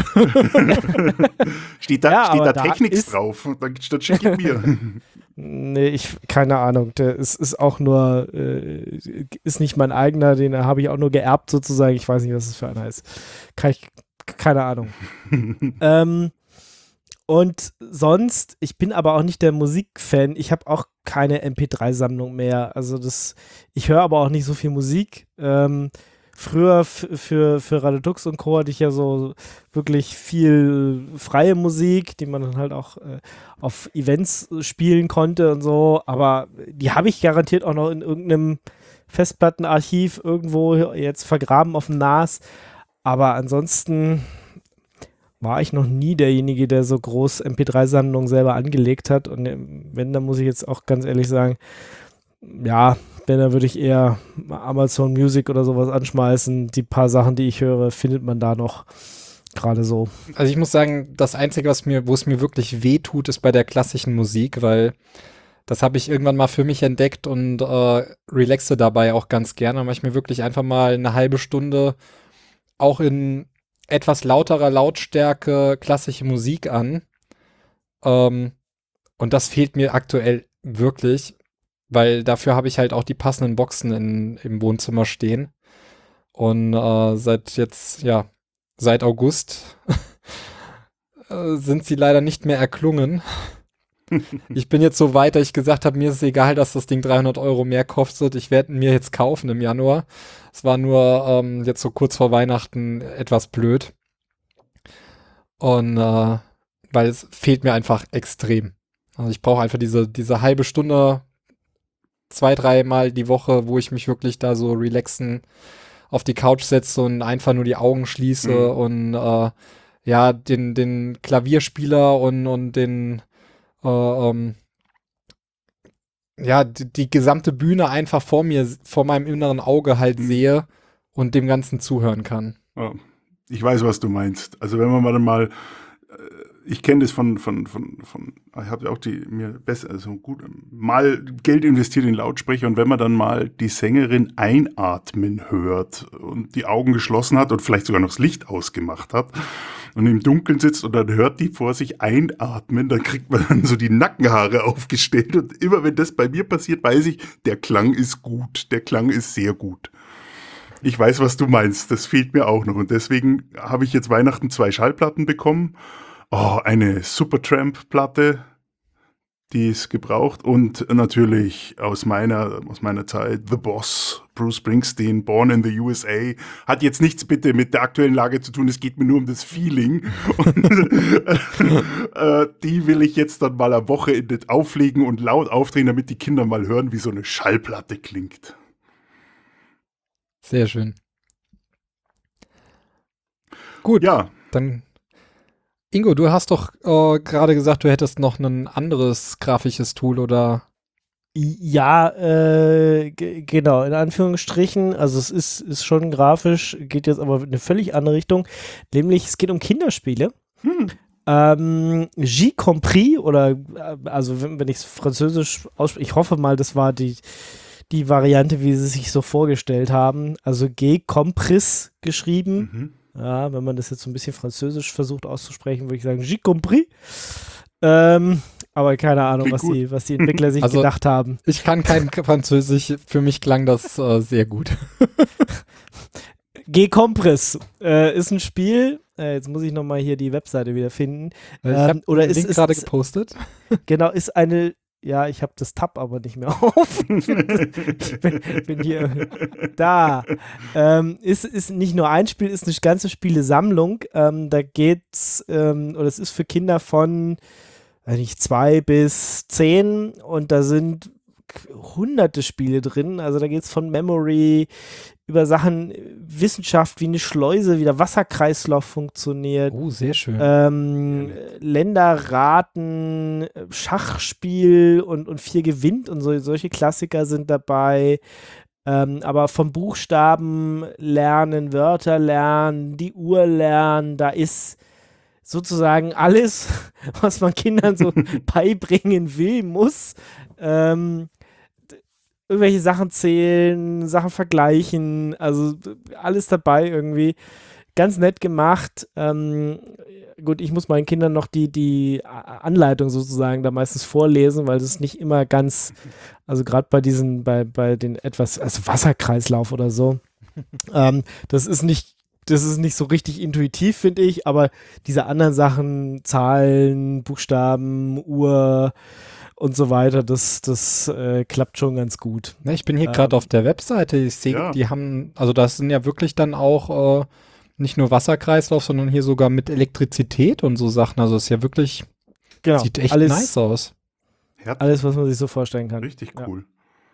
steht da, Ja, steht aber da da Technics ist- drauf. Und dann, dann schick ihn mir. Nee, ich, keine Ahnung. Der ist, ist auch nur, äh, ist nicht mein eigener, den habe ich auch nur geerbt sozusagen. Ich weiß nicht, was das für einer ist. Kann ich, keine Ahnung. ähm, und sonst, ich bin aber auch nicht der Musikfan. Ich habe auch keine M P drei Sammlung mehr. Also das, ich höre aber auch nicht so viel Musik. Ähm, früher f- für, für Radio Tux und Co. hatte ich ja so wirklich viel freie Musik, die man dann halt auch äh, auf Events spielen konnte und so. Aber die habe ich garantiert auch noch in irgendeinem Festplattenarchiv irgendwo jetzt vergraben auf dem N A S. Aber ansonsten war ich noch nie derjenige, der so groß M P drei Sammlungen selber angelegt hat. Und ähm, wenn, dann muss ich jetzt auch ganz ehrlich sagen, ja, wenn, dann würde ich eher Amazon Music oder sowas anschmeißen. Die paar Sachen, die ich höre, findet man da noch gerade so. Also ich muss sagen, das Einzige, was mir, wo es mir wirklich weh tut, ist bei der klassischen Musik, weil das habe ich irgendwann mal für mich entdeckt und äh, relaxe dabei auch ganz gerne. Da mache ich mir wirklich einfach mal eine halbe Stunde auch in etwas lauterer Lautstärke klassische Musik an. Ähm, und das fehlt mir aktuell wirklich, weil dafür habe ich halt auch die passenden Boxen in, im Wohnzimmer stehen. Und äh, seit jetzt, ja, seit August äh, sind sie leider nicht mehr erklungen. Ich bin jetzt so weit, dass ich gesagt habe, mir ist es egal, dass das Ding dreihundert Euro mehr kostet. Ich werde ihn mir jetzt kaufen im Januar. Es war nur ähm, jetzt so kurz vor Weihnachten etwas blöd. Und äh, weil es fehlt mir einfach extrem. Also ich brauche einfach diese, diese halbe Stunde, zwei, dreimal die Woche, wo ich mich wirklich da so relaxen auf die Couch setze und einfach nur die Augen schließe Mhm. und äh, ja, den, den Klavierspieler und, und den äh, ähm, ja, die, die gesamte Bühne einfach vor mir, vor meinem inneren Auge halt Mhm. sehe und dem Ganzen zuhören kann. Ja, ich weiß, was du meinst. Also wenn man mal, mal äh, ich kenne das von, von, von, von, ich habe ja auch die, mir besser, also gut, mal Geld investiert in Lautsprecher und wenn man dann mal die Sängerin einatmen hört und die Augen geschlossen hat und vielleicht sogar noch das Licht ausgemacht hat und im Dunkeln sitzt und dann hört die vor sich einatmen, dann kriegt man dann so die Nackenhaare aufgestellt und immer wenn das bei mir passiert, weiß ich, der Klang ist gut, der Klang ist sehr gut. Ich weiß, was du meinst. Das fehlt mir auch noch. Und deswegen habe ich jetzt Weihnachten zwei Schallplatten bekommen. Oh, eine Supertramp-Platte, die ist gebraucht. Und natürlich aus meiner, aus meiner Zeit The Boss, Bruce Springsteen, Born in the U S A. Hat jetzt nichts bitte mit der aktuellen Lage zu tun. Es geht mir nur um das Feeling. Und äh, die will ich jetzt dann mal am Wochenende auflegen und laut aufdrehen, damit die Kinder mal hören, wie so eine Schallplatte klingt. Sehr schön. Gut, Ja, dann Ingo, du hast doch äh, gerade gesagt, du hättest noch ein anderes grafisches Tool oder Ja, äh, g- genau, in Anführungsstrichen. Also es ist, ist schon grafisch, geht jetzt aber in eine völlig andere Richtung. Nämlich, es geht um Kinderspiele. Hm. Ähm, J'ai compris, oder äh, also wenn, wenn ich es französisch ausspreche, ich hoffe mal, das war die, die Variante, wie sie sich so vorgestellt haben. Also G compris geschrieben. Mhm. Ja, wenn man das jetzt so ein bisschen französisch versucht auszusprechen, würde ich sagen, J'ai compris. Ähm, aber keine Ahnung, Klingt was gut. die, was die Entwickler sich Also- gedacht haben. ich kann kein Französisch, für mich klang das äh, sehr gut. G-Compress äh, ist ein Spiel, äh, jetzt muss ich nochmal hier die Webseite wieder finden. Ich Ähm, habe oder den ist- Link ist- gerade ist- gepostet. Genau, ist eine, ja, ich habe das Tab aber nicht mehr auf. ich bin, bin hier, da. Ähm, ist, ist nicht nur ein Spiel, ist eine ganze Spielesammlung. Ähm, da geht's, ähm, oder es ist für Kinder von, weiß nicht, zwei bis zehn und da sind hunderte Spiele drin. Also da geht es von Memory über Sachen äh, Wissenschaft, wie eine Schleuse, wie der Wasserkreislauf funktioniert. Oh, sehr schön. Ähm, Länderraten, äh, Schachspiel und, und vier gewinnt und so, solche Klassiker sind dabei. Ähm, aber vom Buchstaben lernen, Wörter lernen, die Uhr lernen, da ist sozusagen alles, was man Kindern so beibringen will, muss. Ähm, d- irgendwelche Sachen zählen, Sachen vergleichen, also d- alles dabei irgendwie. Ganz nett gemacht. Ähm, gut, ich muss meinen Kindern noch die, die A- Anleitung sozusagen da meistens vorlesen, weil das nicht immer ganz, also gerade bei diesen, bei, bei den etwas, also Wasserkreislauf oder so, ähm, das ist nicht, das ist nicht so richtig intuitiv, finde ich, aber diese anderen Sachen, Zahlen, Buchstaben, Uhr und so weiter, das, das äh, klappt schon ganz gut. Na, ich bin hier ähm, gerade auf der Webseite. Ich sehe, Ja. die haben, also das sind ja wirklich dann auch äh, nicht nur Wasserkreislauf, sondern hier sogar mit Elektrizität und so Sachen. Also es ist ja wirklich, Genau, sieht echt alles, nice aus. Herz, alles, was man sich so vorstellen kann. richtig Ja. cool.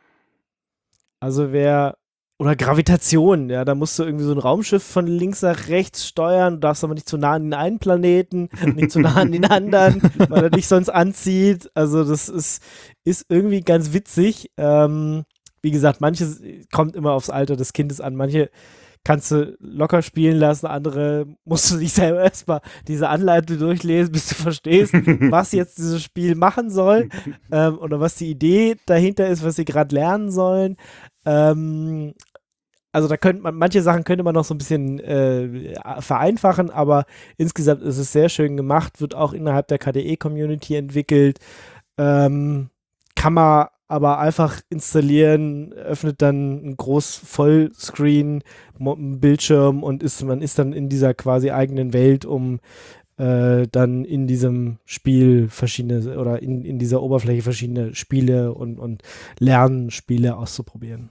Also wer, oder Gravitation, ja, da musst du irgendwie so ein Raumschiff von links nach rechts steuern, du darfst aber nicht zu nah an den einen Planeten, nicht zu nah an den anderen, weil er dich sonst anzieht. Also das ist, ist irgendwie ganz witzig. Ähm, wie gesagt, manches kommt immer aufs Alter des Kindes an. Manche kannst du locker spielen lassen, andere musst du dich selber erstmal diese Anleitung durchlesen, bis du verstehst, was jetzt dieses Spiel machen soll ähm, oder was die Idee dahinter ist, was sie gerade lernen sollen. Ähm, also da könnte man, manche Sachen könnte man noch so ein bisschen äh, vereinfachen, aber insgesamt ist es sehr schön gemacht, wird auch innerhalb der K D E-Community entwickelt. Ähm, kann man aber einfach installieren, öffnet dann ein groß Vollscreen Mo- Bildschirm und ist, man ist dann in dieser quasi eigenen Welt, um äh, dann in diesem Spiel verschiedene oder in, in dieser Oberfläche verschiedene Spiele und, und Lernspiele auszuprobieren.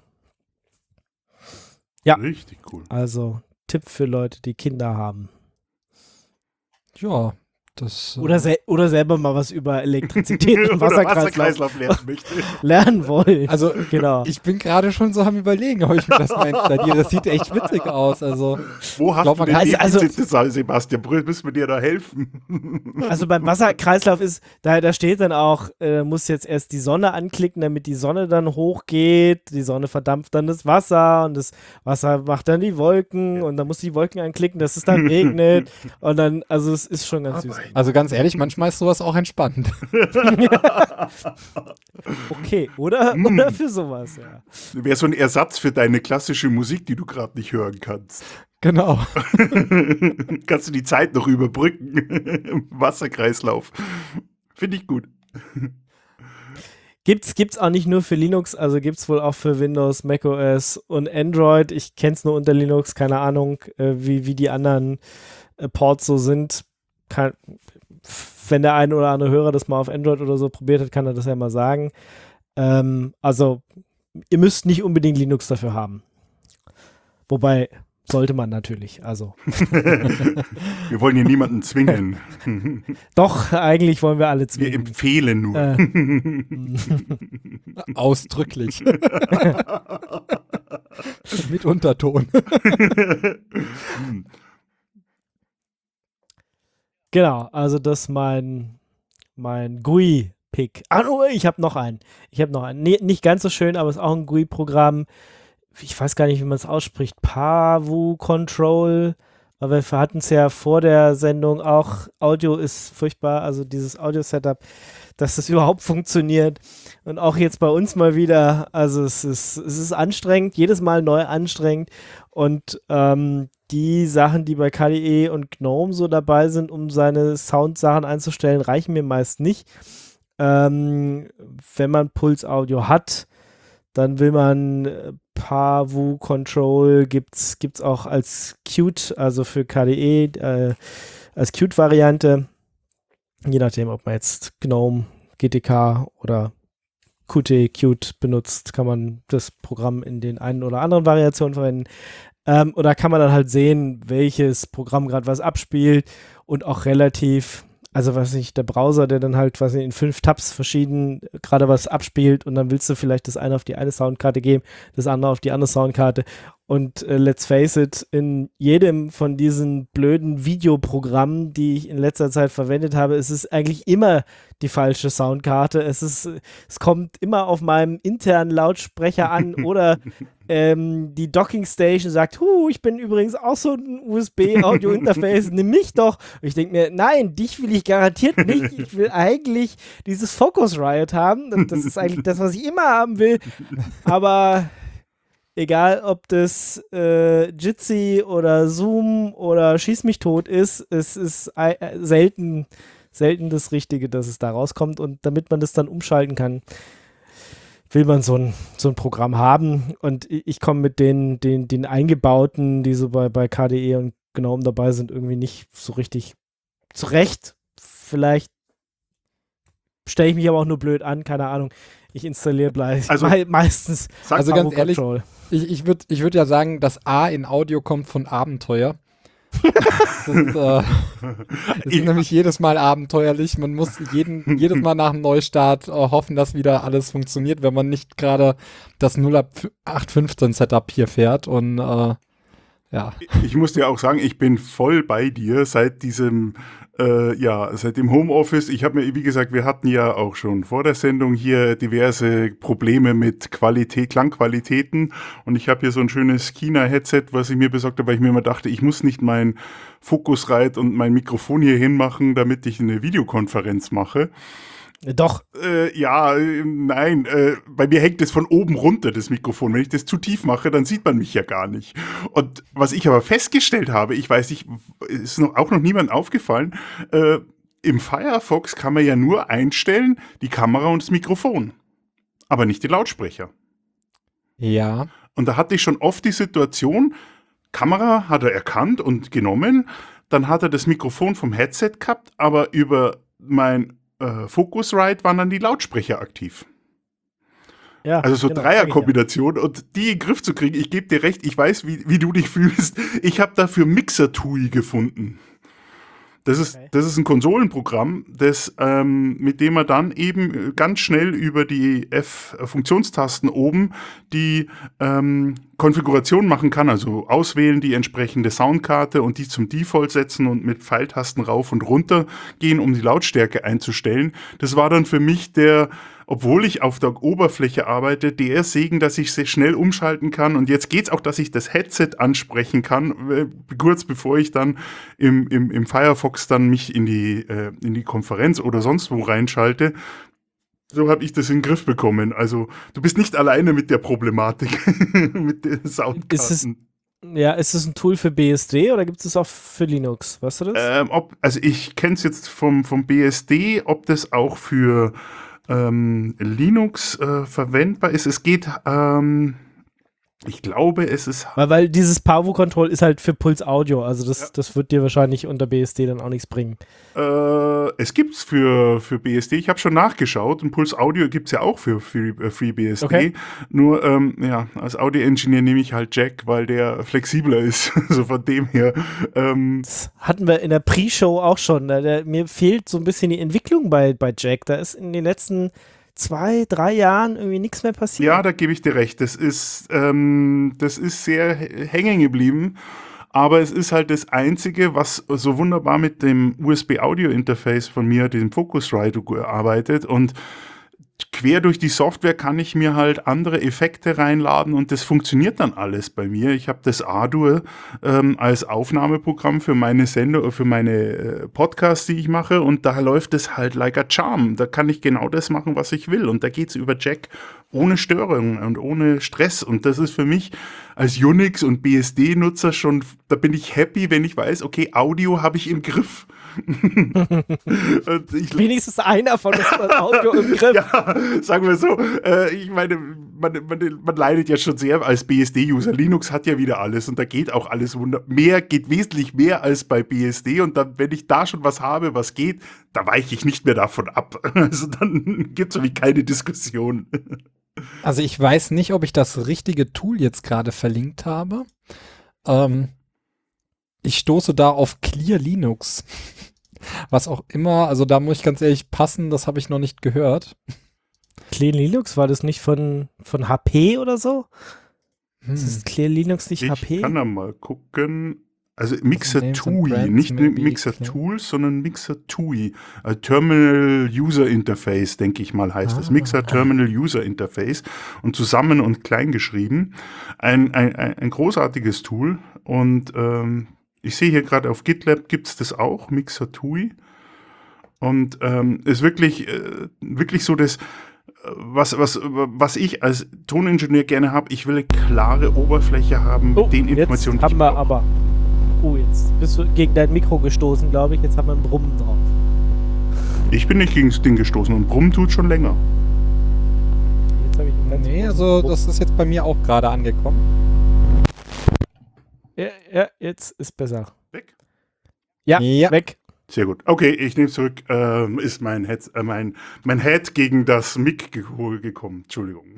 Ja. Richtig cool. Also Tipp für Leute, die Kinder haben. Ja, das. äh, Oder, sel oder selber mal was über Elektrizität und Oder Wasserkreislauf Wasserkreislauf lernen möchte. lernen wollen. Also, Genau. ich bin gerade schon so am Überlegen, ob ich mir das mal installiere. Das sieht echt witzig aus. Also, Wo hast Glaub, du man den kann- also- Defizite, Sebastian? Brü- Müssen wir dir da helfen? Also beim Wasserkreislauf ist, da, da steht dann auch, äh, muss jetzt erst die Sonne anklicken, damit die Sonne dann hochgeht. Die Sonne verdampft dann das Wasser und das Wasser macht dann die Wolken und dann muss die Wolken anklicken, dass es dann regnet. Und dann, also es ist schon ganz süß. also ganz ehrlich, manchmal ist sowas auch entspannend. Okay, oder, oder für sowas, ja. Wäre so ein Ersatz für deine klassische Musik, die du gerade nicht hören kannst. Genau. Kannst du die Zeit noch überbrücken im Wasserkreislauf. Finde ich gut. Gibt's, gibt's auch nicht nur für Linux, also gibt's wohl auch für Windows, macOS und Android. Ich kenn's nur unter Linux, keine Ahnung, äh, wie, wie die anderen äh, Ports so sind. Kann, wenn der ein oder andere Hörer das mal auf Android oder so probiert hat, kann er das ja mal sagen. Ähm, also, ihr müsst nicht unbedingt Linux dafür haben. Wobei, sollte man natürlich, also. Wir wollen hier niemanden zwingen. Doch, eigentlich wollen wir alle Wir zwingen. empfehlen nur. Äh, Ausdrücklich. Mit Unterton. genau, also das ist mein, mein G U I-Pick. Ah, oh, ich habe noch einen. Ich habe noch einen. Nee, nicht ganz so schön, aber es ist auch ein G U I-Programm. Ich weiß gar nicht, wie man es ausspricht. Pavu Control. Aber wir hatten es ja vor der Sendung auch. Audio ist furchtbar, also dieses Audio-Setup, dass das überhaupt funktioniert. Und auch jetzt bei uns mal wieder. Also es ist, es ist anstrengend, jedes Mal neu anstrengend. Und ähm, die Sachen, die bei K D E und GNOME so dabei sind, um seine Sound-Sachen einzustellen, reichen mir meist nicht. Ähm, wenn man Puls-Audio hat, dann will man äh, Pavu Control, gibt's, gibt's auch als Qt, also für K D E, äh, als Qt-Variante. Je nachdem, ob man jetzt GNOME, G T K oder Qt, Qt benutzt, kann man das Programm in den einen oder anderen Variationen verwenden. Ähm, oder kann man dann halt sehen, welches Programm gerade was abspielt und auch relativ, also was nicht, der Browser, der dann halt, was nicht, in fünf Tabs verschieden gerade was abspielt und dann willst du vielleicht das eine auf die eine Soundkarte geben, das andere auf die andere Soundkarte und äh, let's face it, in jedem von diesen blöden Videoprogrammen, die ich in letzter Zeit verwendet habe, ist es eigentlich immer die falsche Soundkarte. Es ist, es kommt immer auf meinem internen Lautsprecher an oder ähm, die Docking Station sagt, hu, ich bin übrigens auch so ein U S B-Audio-Interface, nimm mich doch. Und ich denke mir, nein, dich will ich garantiert nicht. Ich will eigentlich dieses Focusrite haben. Und das ist eigentlich das, was ich immer haben will. Aber egal, ob das äh, Jitsi oder Zoom oder Schieß mich tot ist, es ist äh, selten, selten das Richtige, dass es da rauskommt. Und damit man das dann umschalten kann, will man so ein, so ein Programm haben. Und ich, ich komme mit den, den, den eingebauten, die so bei, bei K D E und GNOME dabei sind, irgendwie nicht so richtig zurecht. Vielleicht stelle ich mich aber auch nur blöd an, keine Ahnung. Ich installiere gleich Also, me meistens. Also Pavu ganz ehrlich, Control. ich, ich würde ich würd ja sagen, das A in Audio kommt von Abenteuer. Das ist, äh, das ist nämlich jedes Mal abenteuerlich. Man muss jeden, jedes Mal nach dem Neustart äh, hoffen, dass wieder alles funktioniert, wenn man nicht gerade das null acht fünfzehn Setup hier fährt. Und äh, ja. Ich muss dir auch sagen, ich bin voll bei dir seit diesem, äh, ja, seit dem Homeoffice. Ich habe mir, wie gesagt, wir hatten ja auch schon vor der Sendung hier diverse Probleme mit Qualität, Klangqualitäten. Und ich habe hier so ein schönes China-Headset, was ich mir besorgt habe, weil ich mir immer dachte, ich muss nicht mein Focusrite und mein Mikrofon hier hinmachen, damit ich eine Videokonferenz mache. Doch. Äh, ja, äh, nein, äh, bei mir hängt es von oben runter, das Mikrofon. Wenn ich das zu tief mache, dann sieht man mich ja gar nicht. Und was ich aber festgestellt habe, ich weiß nicht, ist noch, auch noch niemandem aufgefallen, äh, im Firefox kann man ja nur einstellen, die Kamera und das Mikrofon, aber nicht die Lautsprecher. Ja. Und da hatte ich schon oft die Situation, Kamera hat er erkannt und genommen, dann hat er das Mikrofon vom Headset gehabt, aber über mein äh, Focusrite waren dann die Lautsprecher aktiv. Ja, also so genau, Dreierkombination und die in den Griff zu kriegen, ich gebe dir recht, ich weiß, wie, wie du dich fühlst. Ich habe dafür Mixer-T U I gefunden. Das ist, Okay. das ist ein Konsolenprogramm, das, ähm, mit dem man dann eben ganz schnell über die F-Funktionstasten oben die ähm, Konfiguration machen kann, also auswählen die entsprechende Soundkarte und die zum Default setzen und mit Pfeiltasten rauf und runter gehen, um die Lautstärke einzustellen. Das war dann für mich der, obwohl ich auf der Oberfläche arbeite, der Segen, dass ich sehr schnell umschalten kann. Und jetzt geht's auch, dass ich das Headset ansprechen kann, äh, kurz bevor ich dann im, im, im Firefox dann mich in die, äh, in die Konferenz oder sonst wo reinschalte. So habe ich das in den Griff bekommen. Also du bist nicht alleine mit der Problematik, mit den Soundkarten. Ist es, ja, ist es ein Tool für B S D oder gibt es es auch für Linux? Weißt du das? Ähm, ob, also ich kenne es jetzt vom, vom B S D, ob das auch für ähm, Linux äh, verwendbar ist. Es geht, ähm, ich glaube, es ist. Weil, weil dieses Pavo Control ist halt für Puls Audio, also das, Ja. das wird dir wahrscheinlich unter B S D dann auch nichts bringen. Äh, es gibt's für, für B S D. Ich habe schon nachgeschaut. Und Puls Audio gibt's ja auch für Free, äh, FreeBSD. Okay. Nur, ähm, ja, als Audio-Engineer nehme ich halt Jack, weil der flexibler ist. So von dem her. Ähm, Das hatten wir in der Pre-Show auch schon. Da, der, mir fehlt so ein bisschen die Entwicklung bei, bei Jack. Da ist in den letzten zwei, drei Jahren irgendwie nichts mehr passiert. ja, da gebe ich dir recht. Das ist, ähm, das ist sehr h- hängen geblieben. Aber es ist halt das Einzige, was so wunderbar mit dem U S B-Audio-Interface von mir, diesem Focusrite, arbeitet. Und quer durch die Software kann ich mir halt andere Effekte reinladen und das funktioniert dann alles bei mir. Ich habe das A-Dur ähm, als Aufnahmeprogramm für meine Sender, für meine äh, Podcasts, die ich mache, und da läuft es halt like a charm. Da kann ich genau das machen, was ich will, und da geht es über Jack ohne Störungen und ohne Stress, und das ist für mich als Unix- und B S D-Nutzer schon, da bin ich happy, wenn ich weiß, okay, Audio habe ich im Griff. Und ich, Wenigstens einer von uns hat Audio im Griff. ja, sagen wir so, äh, ich meine, man, man, man leidet ja schon sehr als B S D-User. Linux hat ja wieder alles und da geht auch alles wunderbar. Mehr geht wesentlich mehr als bei B S D, und dann, wenn ich da schon was habe, was geht, da weiche ich nicht mehr davon ab. Also dann gibt es nämlich keine Diskussion. Also ich weiß nicht, ob ich das richtige Tool jetzt gerade verlinkt habe. Ähm, ich stoße da auf Clear Linux. Was auch immer, also da muss ich ganz ehrlich passen, das habe ich noch nicht gehört. Clear Linux, war das nicht von, von H P oder so? Hm. Ist Clear Linux nicht Ich H P? kann da mal gucken. Also Mixer Names and Tui, brands nicht maybe, Mixer ja. Tools, sondern Mixer Tui. Äh, Terminal User Interface, denke ich mal, heißt das. Ah. Mixer Terminal User Interface, und zusammen und klein geschrieben. Ein, ein, ein ein großartiges Tool, und ähm, ich sehe hier gerade auf GitLab gibt es das auch, Mixer Tui. Und ähm, ist wirklich, äh, wirklich so das, äh, was, was, was ich als Toningenieur gerne habe. Ich will eine klare Oberfläche haben mit Oh, den jetzt Informationen, haben ich wir brauche. aber. Oh, jetzt bist du gegen dein Mikro gestoßen, glaube ich. Jetzt haben wir ein Brummen drauf. Ich bin nicht gegen das Ding gestoßen, und Brummen tut schon länger. Jetzt habe ich einen ganz Nee, großen also Brummen. das ist jetzt bei mir auch gerade angekommen. Ja, ja, jetzt ist besser. Weg? Ja, Ja. weg. Sehr gut. Okay, ich nehme zurück. Ähm, ist mein Head, äh, mein, mein Head gegen das Mic ge gekommen. Entschuldigung.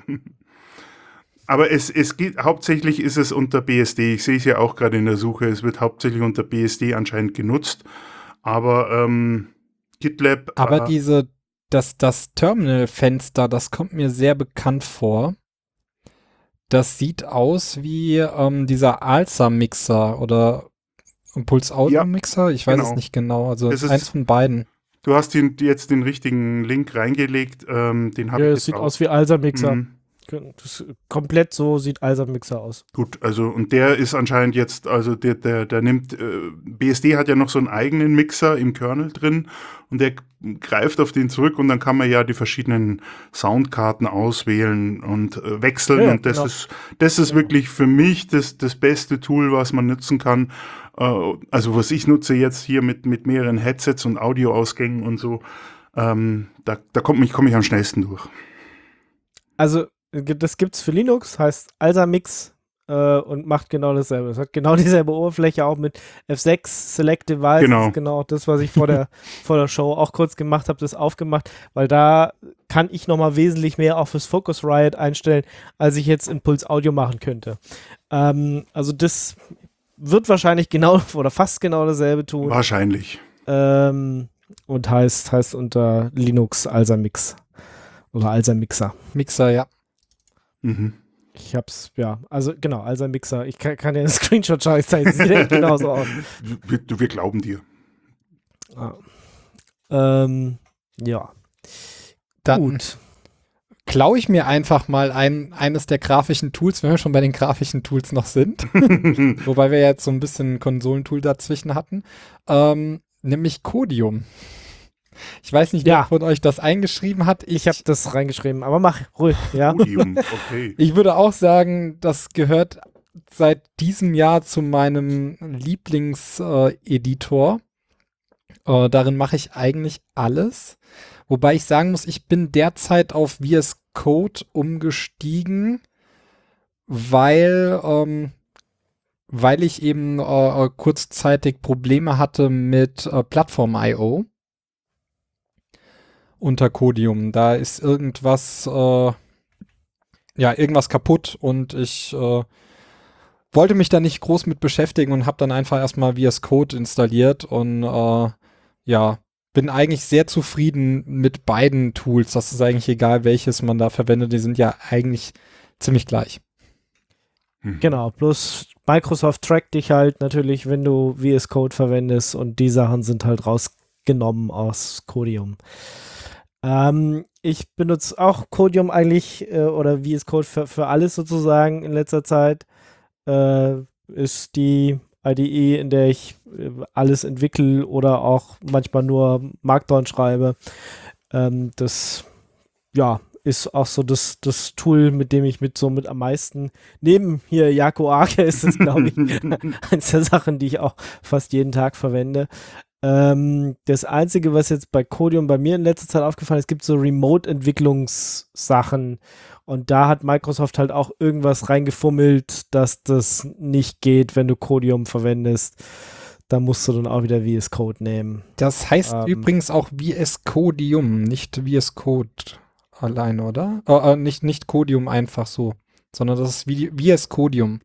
Aber es, es geht, hauptsächlich ist es unter B S D. Ich sehe es ja auch gerade in der Suche. Es wird hauptsächlich unter B S D anscheinend genutzt. Aber ähm, GitLab. Aber äh, diese, das, das Terminal-Fenster, das kommt mir sehr bekannt vor. Das sieht aus wie ähm, dieser Alsa-Mixer oder Puls-Audio-Mixer. Ich weiß genau. es nicht genau. Also Es ist- eins von beiden. Du hast den, jetzt den richtigen Link reingelegt. Ähm, den habe Ja, ich es jetzt sieht auch. aus wie Alsa Mixer. Mhm. Das, komplett so sieht Alsa Mixer aus. Gut, also und der ist anscheinend jetzt, also der, der, der nimmt, äh, B S D hat ja noch so einen eigenen Mixer im Kernel drin, und der greift auf den zurück, und dann kann man ja die verschiedenen Soundkarten auswählen und äh, wechseln, Ja, und das genau. ist, das ist Genau. wirklich für mich das, das beste Tool, was man nutzen kann. Äh, also was ich nutze jetzt hier mit, mit mehreren Headsets und Audioausgängen und so, ähm, da, da komme ich, komm ich am schnellsten durch. Also, das gibt's für Linux, heißt Alsa Mix äh, und macht genau dasselbe. Es hat genau dieselbe Oberfläche, auch mit F sechs Select Device. Genau. Das ist genau das, was ich vor der, vor der Show auch kurz gemacht habe, das aufgemacht, weil da kann ich nochmal wesentlich mehr auch fürs Focusrite einstellen, als ich jetzt in Puls Audio machen könnte. Ähm, also das wird wahrscheinlich genau oder fast genau dasselbe tun. Wahrscheinlich. Ähm, und heißt, heißt unter Linux Alsa Mix oder Alsa Mixer. Mixer, ja. Mhm. Ich hab's, ja, also genau, Alsa Mixer. Ich kann, kann dir einen Screenshot schauen, ich zeige, sieht echt genauso aus. Wir, wir glauben dir. Ah. Ähm, ja, Dann gut. klaue ich mir einfach mal ein, eines der grafischen Tools, wenn wir schon bei den grafischen Tools noch sind. Wobei wir jetzt so ein bisschen ein Konsolentool dazwischen hatten. Ähm, nämlich Codium. Ich weiß nicht, Ja. wer von euch das eingeschrieben hat. Ich, Ich habe das reingeschrieben, aber mach ruhig, ja. Podium, okay. ich würde auch sagen, das gehört seit diesem Jahr zu meinem Lieblingseditor. Äh, darin mache ich eigentlich alles. Wobei ich sagen muss, ich bin derzeit auf V S Code umgestiegen, weil, ähm, weil ich eben äh, kurzzeitig Probleme hatte mit äh, Plattform Punkt I O unter Codium. Da ist irgendwas, äh, ja, irgendwas kaputt und ich äh, wollte mich da nicht groß mit beschäftigen und habe dann einfach erstmal V S Code installiert und äh, ja, bin eigentlich sehr zufrieden mit beiden Tools. Das ist eigentlich egal, welches man da verwendet. Die sind ja eigentlich ziemlich gleich. Genau, bloß Microsoft trackt dich halt natürlich, wenn du V S Code verwendest und die Sachen sind halt rausgenommen aus Codium. Ähm, ich benutze auch Codium eigentlich äh, oder V S Code für, für alles sozusagen in letzter Zeit. Äh, ist die I D E, in der ich äh, alles entwickle oder auch manchmal nur Markdown schreibe. Ähm, das, ja, ist auch so das, das Tool, mit dem ich mit so mit am meisten, neben hier Jaco Arke ist es, glaube ich, eins der Sachen, die ich auch fast jeden Tag verwende. Ähm, das Einzige, was jetzt bei Codium bei mir in letzter Zeit aufgefallen ist, es gibt so Remote-Entwicklungssachen und da hat Microsoft halt auch irgendwas reingefummelt, dass das nicht geht, wenn du Codium verwendest. Da musst du dann auch wieder V S Code nehmen. Das heißt Ähm, übrigens auch V S Codium, nicht V S Code allein, oder? Äh, äh, nicht, nicht Codium einfach so, sondern das ist V S Codium.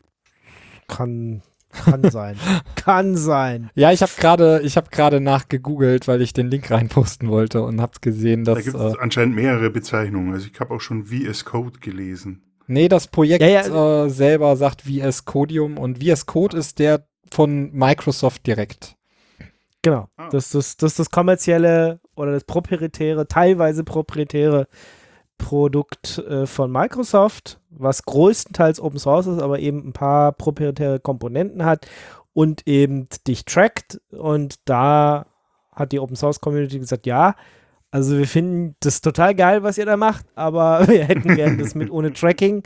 Kann, kann sein. Kann sein. Ja, ich habe gerade ich habe gerade nachgegoogelt, weil ich den Link reinposten wollte und habe gesehen, Da dass gibt es äh, anscheinend mehrere Bezeichnungen. Also ich habe auch schon V S Code gelesen. nee, das Projekt Ja, ja. Äh, selber sagt V S Codium und V S Code ist der von Microsoft direkt. Genau. Ah. Das, das, das ist das kommerzielle oder das proprietäre, teilweise proprietäre Produkt äh, von Microsoft, was größtenteils Open Source ist, aber eben ein paar proprietäre Komponenten hat und eben dich trackt. Und da hat die Open Source Community gesagt, ja, also wir finden das total geil, was ihr da macht, aber wir hätten gerne das mit ohne Tracking.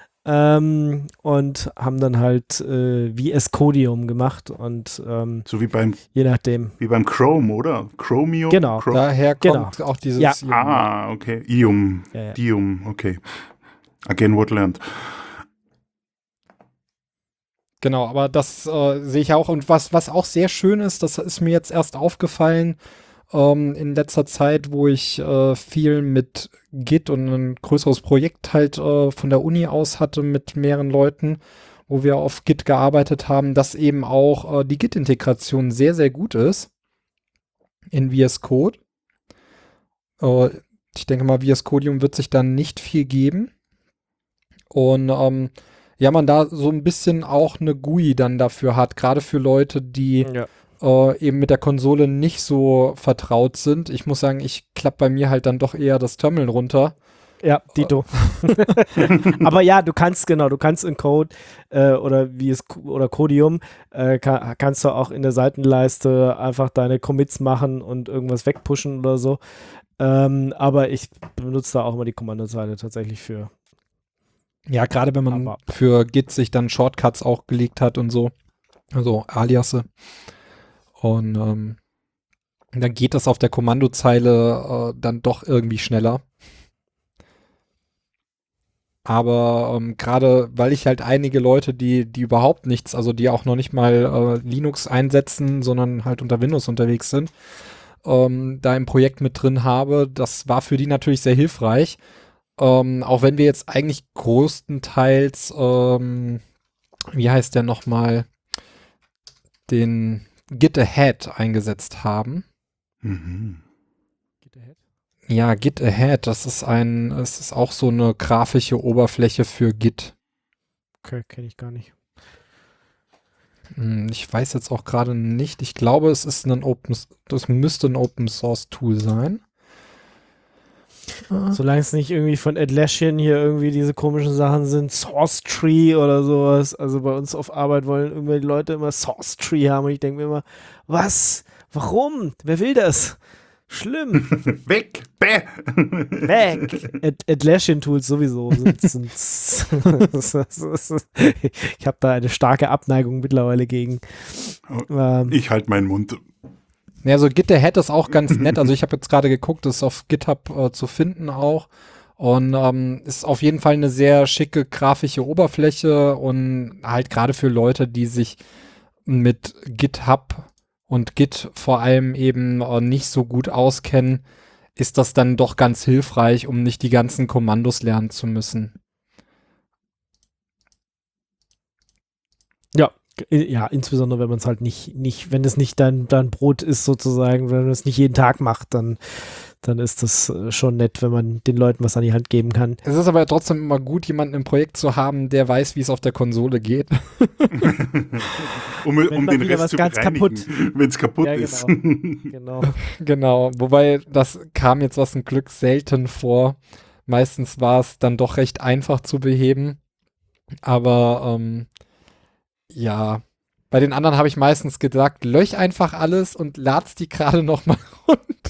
Ähm, und haben dann halt äh, V S Codium gemacht und ähm, So wie beim, je nachdem. wie beim Chrome, oder? Chromium? Genau. Chro- Daher kommt Genau. auch dieses Ja. Ah, okay. Ium. Ja, ja. Dium, okay. Again, what learned. Genau, aber das äh, sehe ich auch. Und was, was auch sehr schön ist, das ist mir jetzt erst aufgefallen ähm, in letzter Zeit, wo ich äh, viel mit Git und ein größeres Projekt halt äh, von der Uni aus hatte mit mehreren Leuten, wo wir auf Git gearbeitet haben, dass eben auch äh, die Git-Integration sehr, sehr gut ist in V S Code. Äh, ich denke mal, V S Codium wird sich dann nicht viel geben. Und ähm, ja, man da so ein bisschen auch eine G U I dann dafür hat, gerade für Leute, die Ja. äh, eben mit der Konsole nicht so vertraut sind. Ich muss sagen, ich klappe bei mir halt dann doch eher das Terminal runter. Ja, Dito. Aber ja, du kannst, genau, du kannst in Code äh, oder wie es oder Codium äh, kann, kannst du auch in der Seitenleiste einfach deine Commits machen und irgendwas wegpushen oder so. Ähm, aber ich benutze da auch immer die Kommandozeile tatsächlich für. Ja, gerade wenn man Aber- für Git sich dann Shortcuts auch gelegt hat und so. Also Aliasse. Und ähm, dann geht das auf der Kommandozeile äh, dann doch irgendwie schneller. Aber ähm, gerade weil ich halt einige Leute, die, die überhaupt nichts, also die auch noch nicht mal äh, Linux einsetzen, sondern halt unter Windows unterwegs sind, ähm, da im Projekt mit drin habe, das war für die natürlich sehr hilfreich. Ähm, auch wenn wir jetzt eigentlich größtenteils, ähm, wie heißt der nochmal, den Git Ahead eingesetzt haben. Mhm. Ja, Git Ahead, das ist ein, es ist auch so eine grafische Oberfläche für Git. Okay, kenne ich gar nicht. Hm, Ich weiß jetzt auch gerade nicht. Ich glaube, es ist ein Open, das müsste ein Open Source Tool sein. Solange es nicht irgendwie von Atlassian hier irgendwie diese komischen Sachen sind, Source Tree oder sowas. Also bei uns auf Arbeit wollen irgendwie die Leute immer Source Tree haben und ich denke mir immer, was? Warum? Wer will das? Schlimm. Weg! Bäh! Weg! At Atlassian-Tools sowieso sind, sind ich habe da eine starke Abneigung mittlerweile gegen. Ähm, Ich halte meinen Mund. Ja, so Git, der Head ist auch ganz nett. Also ich habe jetzt gerade geguckt, ist auf GitHub äh, zu finden auch. Und ähm, ist auf jeden Fall eine sehr schicke grafische Oberfläche und halt gerade für Leute, die sich mit GitHub und Git vor allem eben äh, nicht so gut auskennen, ist das dann doch ganz hilfreich, um nicht die ganzen Kommandos lernen zu müssen. Ja, ja, insbesondere wenn man es halt nicht, nicht, wenn es nicht dein, dein Brot ist sozusagen, wenn man es nicht jeden Tag macht, dann, dann ist das äh, schon nett, wenn man den Leuten was an die Hand geben kann. Es ist aber trotzdem immer gut, jemanden im Projekt zu haben, der weiß, wie es auf der Konsole geht. um Wenn um mal den wieder Rest was zu ganz bereinigen, wenn es kaputt Ja, ist. genau. Genau, wobei das kam jetzt aus dem Glück selten vor. Meistens war es dann doch recht einfach zu beheben. Aber ähm, ja, bei den anderen habe ich meistens gesagt, löch einfach alles und lad's die gerade noch mal runter.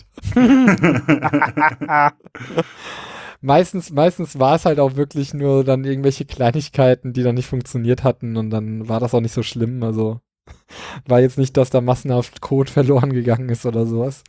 meistens meistens war es halt auch wirklich nur dann irgendwelche Kleinigkeiten, die dann nicht funktioniert hatten und dann war das auch nicht so schlimm. Also war jetzt nicht, dass da massenhaft Code verloren gegangen ist oder sowas.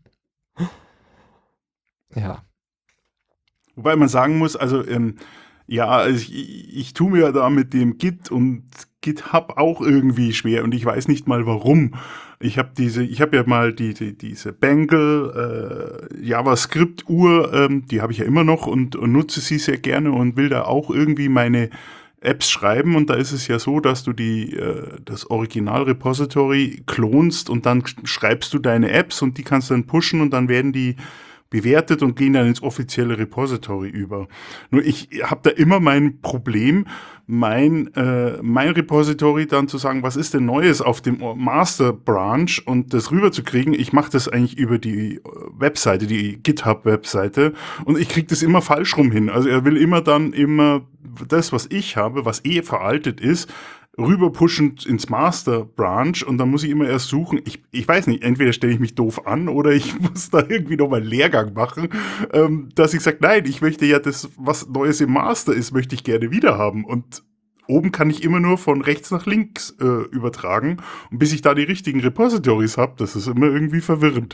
Ja. Wobei man sagen muss, also ähm, ja, also ich, ich tue mir da mit dem Git und GitHub auch irgendwie schwer und ich weiß nicht mal warum. Ich habe diese, ich habe ja mal die, die diese Bangle äh, JavaScript-Uhr, ähm, die habe ich ja immer noch und, und nutze sie sehr gerne und will da auch irgendwie meine Apps schreiben und da ist es ja so, dass du die äh, das Original-Repository klonst und dann schreibst du deine Apps und die kannst du dann pushen und dann werden die bewertet und gehen dann ins offizielle Repository über. Nur ich habe da immer mein Problem, mein, äh, mein Repository dann zu sagen, was ist denn Neues auf dem Master Branch und das rüberzukriegen. Ich mache das eigentlich über die Webseite, die GitHub-Webseite und ich kriege das immer falsch rum hin. Also er will immer dann immer das, was ich habe, was eh veraltet ist, rüber pushen ins Master Branch und dann muss ich immer erst suchen, ich, ich weiß nicht, entweder stelle ich mich doof an oder ich muss da irgendwie nochmal einen Lehrgang machen, ähm, dass ich sage, nein, ich möchte ja das, was Neues im Master ist, möchte ich gerne wieder haben und oben kann ich immer nur von rechts nach links äh, übertragen und bis ich da die richtigen Repositories habe, das ist immer irgendwie verwirrend.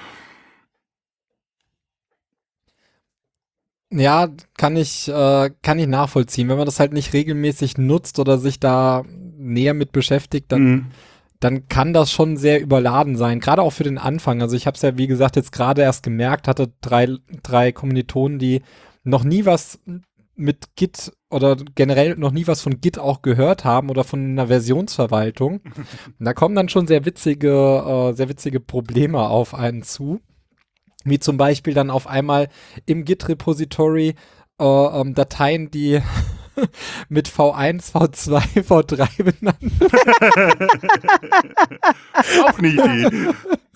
Ja, kann ich, äh, kann ich nachvollziehen. Wenn man das halt nicht regelmäßig nutzt oder sich da näher mit beschäftigt, dann, Mhm. dann kann das schon sehr überladen sein. Gerade auch für den Anfang. Also ich habe es ja, wie gesagt, jetzt gerade erst gemerkt, hatte drei, drei Kommilitonen, die noch nie was mit Git oder generell noch nie was von Git auch gehört haben oder von einer Versionsverwaltung. Und da kommen dann schon sehr witzige, äh, sehr witzige Probleme auf einen zu. Wie zum Beispiel dann auf einmal im Git-Repository äh, ähm, Dateien, die mit V eins, V zwei, V drei benannt sind. Auch eine Idee.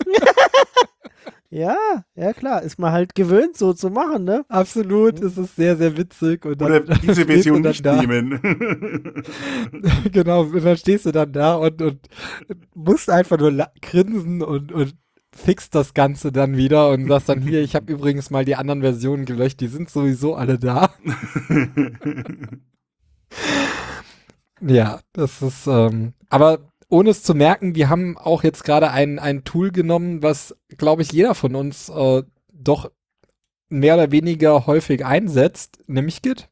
Ja, ja klar, ist man halt gewöhnt, so zu machen, ne? Absolut, es ist sehr, sehr witzig. Und Oder dann diese stehst du Version dann nicht da. nehmen. Genau, und dann stehst du dann da und, und musst einfach nur la- grinsen und, und fixst das Ganze dann wieder und sagst dann hier, ich habe übrigens mal die anderen Versionen gelöscht, die sind sowieso alle da. Ja, das ist, ähm, aber ohne es zu merken, wir haben auch jetzt gerade ein, ein Tool genommen, was, glaube ich, jeder von uns äh, doch mehr oder weniger häufig einsetzt, nämlich Git.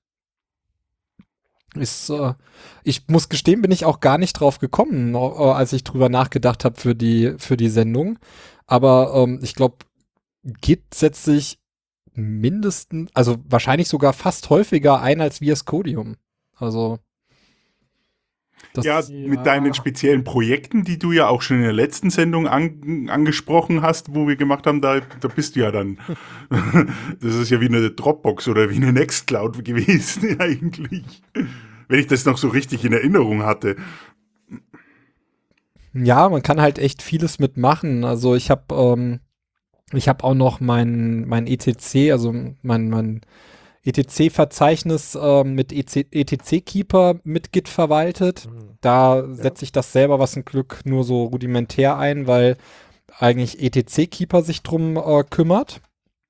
Ist, äh, ich muss gestehen, bin ich auch gar nicht drauf gekommen, äh, als ich drüber nachgedacht habe für die, für die Sendung. Aber ähm, ich glaube, Git setzt sich mindestens, also wahrscheinlich sogar fast häufiger ein als V S Codium. Also das, Ja, mit deinen speziellen Projekten, die du ja auch schon in der letzten Sendung an, angesprochen hast, wo wir gemacht haben, da, da bist du ja dann. Das ist ja wie eine Dropbox oder wie eine Nextcloud gewesen eigentlich. Wenn ich das noch so richtig in Erinnerung hatte. Ja, man kann halt echt vieles mitmachen. Also ich habe ähm, ich habe auch noch mein mein E T C, also mein mein E T C-Verzeichnis äh, mit E T C-Keeper mit Git verwaltet. Da setze ich das selber, was ein Glück, nur so rudimentär ein, weil eigentlich E T C-Keeper sich drum äh, kümmert.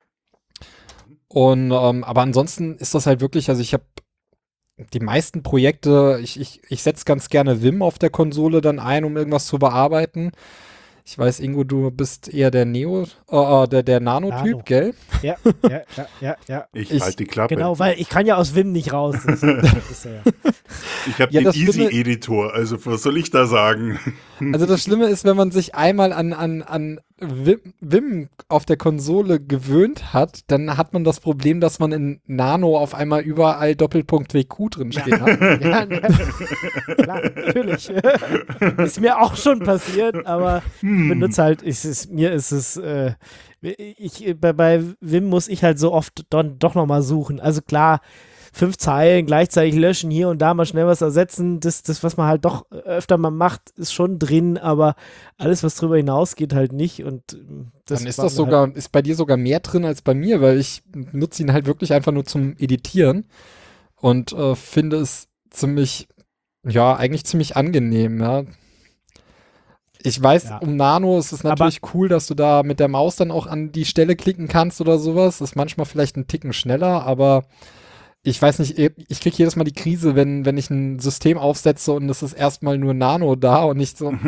Und ähm, aber ansonsten ist das halt wirklich, also ich habe die meisten Projekte, ich, ich, ich setze ganz gerne Vim auf der Konsole dann ein, um irgendwas zu bearbeiten. Ich weiß, Ingo, du bist eher der Neo, äh, der, der Nano-Typ, Nano. gell? Ja, ja, ja, ja, ja. Ich, Ich- halte die Klappe. Genau, weil ich kann ja aus Vim nicht raus. Das, das ist ja, Ich habe Ja, den das Schlimme- Easy-Editor, also was soll ich da sagen? Also das Schlimme ist, wenn man sich einmal an, an, an Vim, Vim auf der Konsole gewöhnt hat, dann hat man das Problem, dass man in Nano auf einmal überall Doppelpunkt W Q drin stehen hat. ja, ja. Klar, natürlich. Ist mir auch schon passiert, aber ich benutze halt, ich, ist, mir ist es, äh, ich, bei, bei Vim muss ich halt so oft don, doch nochmal suchen. Also klar, fünf Zeilen gleichzeitig löschen, hier und da mal schnell was ersetzen, das, das, was man halt doch öfter mal macht, ist schon drin, aber alles, was drüber hinausgeht, halt nicht. Und ähm, das Dann ist war das mir sogar, Halt, ist bei dir sogar mehr drin als bei mir, weil ich nutze ihn halt wirklich einfach nur zum Editieren und äh, finde es ziemlich, ja, eigentlich ziemlich angenehm, ja. Ich weiß, Ja. um Nano ist es Aber- natürlich cool, dass du da mit der Maus dann auch an die Stelle klicken kannst oder sowas. Das ist manchmal vielleicht ein Ticken schneller, aber ich weiß nicht, ich kriege jedes Mal die Krise, wenn, wenn ich ein System aufsetze und es ist erstmal nur Nano da und nicht so.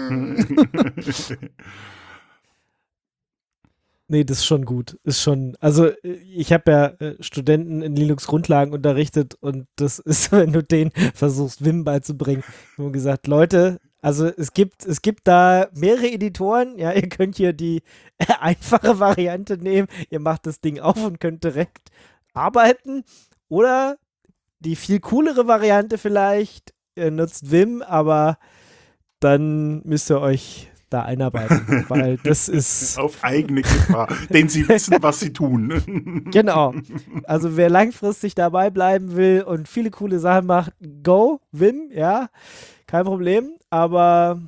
nee, das ist schon gut. Ist schon, also äh, ich habe ja äh, Studenten in Linux-Grundlagen unterrichtet und das ist, wenn du denen versuchst, Vim beizubringen, haben wir gesagt, Leute, also es gibt, es gibt da mehrere Editoren, ja, ihr könnt hier die einfache Variante nehmen, ihr macht das Ding auf und könnt direkt arbeiten oder die viel coolere Variante vielleicht, ihr nutzt Vim, aber dann müsst ihr euch da einarbeiten, weil das ist, Auf eigene Gefahr, denn sie wissen, was sie tun. genau, also wer langfristig dabei bleiben will und viele coole Sachen macht, go, Vim, ja, kein Problem, aber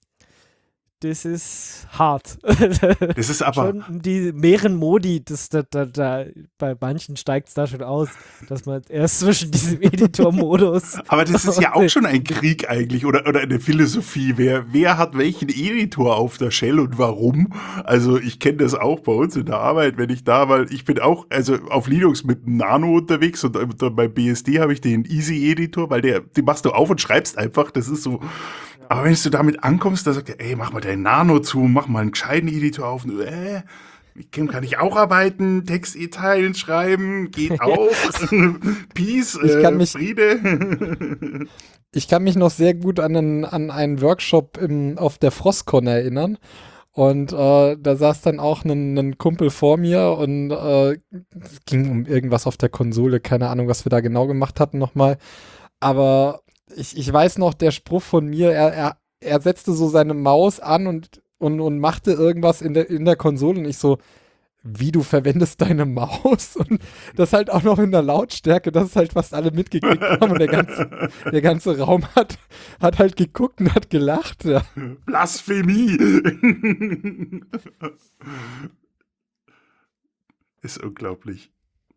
das ist hart. Das ist aber, schon die mehreren Modi, das, da, da, da, bei manchen steigt es da schon aus, dass man erst zwischen diesem Editor-Modus. aber das ist ja auch schon ein Krieg eigentlich oder, oder eine Philosophie. Wer, wer hat welchen Editor auf der Shell und warum? Also ich kenne das auch bei uns in der Arbeit, wenn ich da, weil ich bin auch also auf Linux mit dem Nano unterwegs und äh, bei B S D habe ich den Easy-Editor, weil der, den machst du auf und schreibst einfach. Das ist so. Aber wenn du damit ankommst, da sagt er, ey, mach mal deinen Nano zu, mach mal einen gescheiten Editor auf. Und, äh, mit dem kann ich auch arbeiten, Text-E-Teilen schreiben, geht auch. Peace, Ich äh, kann mich- Friede. Ich kann mich noch sehr gut an einen, an einen Workshop im, auf der Frostcon erinnern. Und äh, da saß dann auch ein, ein Kumpel vor mir und äh, es ging um irgendwas auf der Konsole, keine Ahnung, was wir da genau gemacht hatten nochmal. Aber ich, ich weiß noch, der Spruch von mir, er, er, er setzte so seine Maus an und, und, und machte irgendwas in der, in der Konsole und ich so, wie, du verwendest deine Maus? Und das halt auch noch in der Lautstärke, dass es halt fast alle mitgekriegt haben und der ganze, der ganze Raum hat, hat halt geguckt und hat gelacht. Ja. Blasphemie. Ist unglaublich.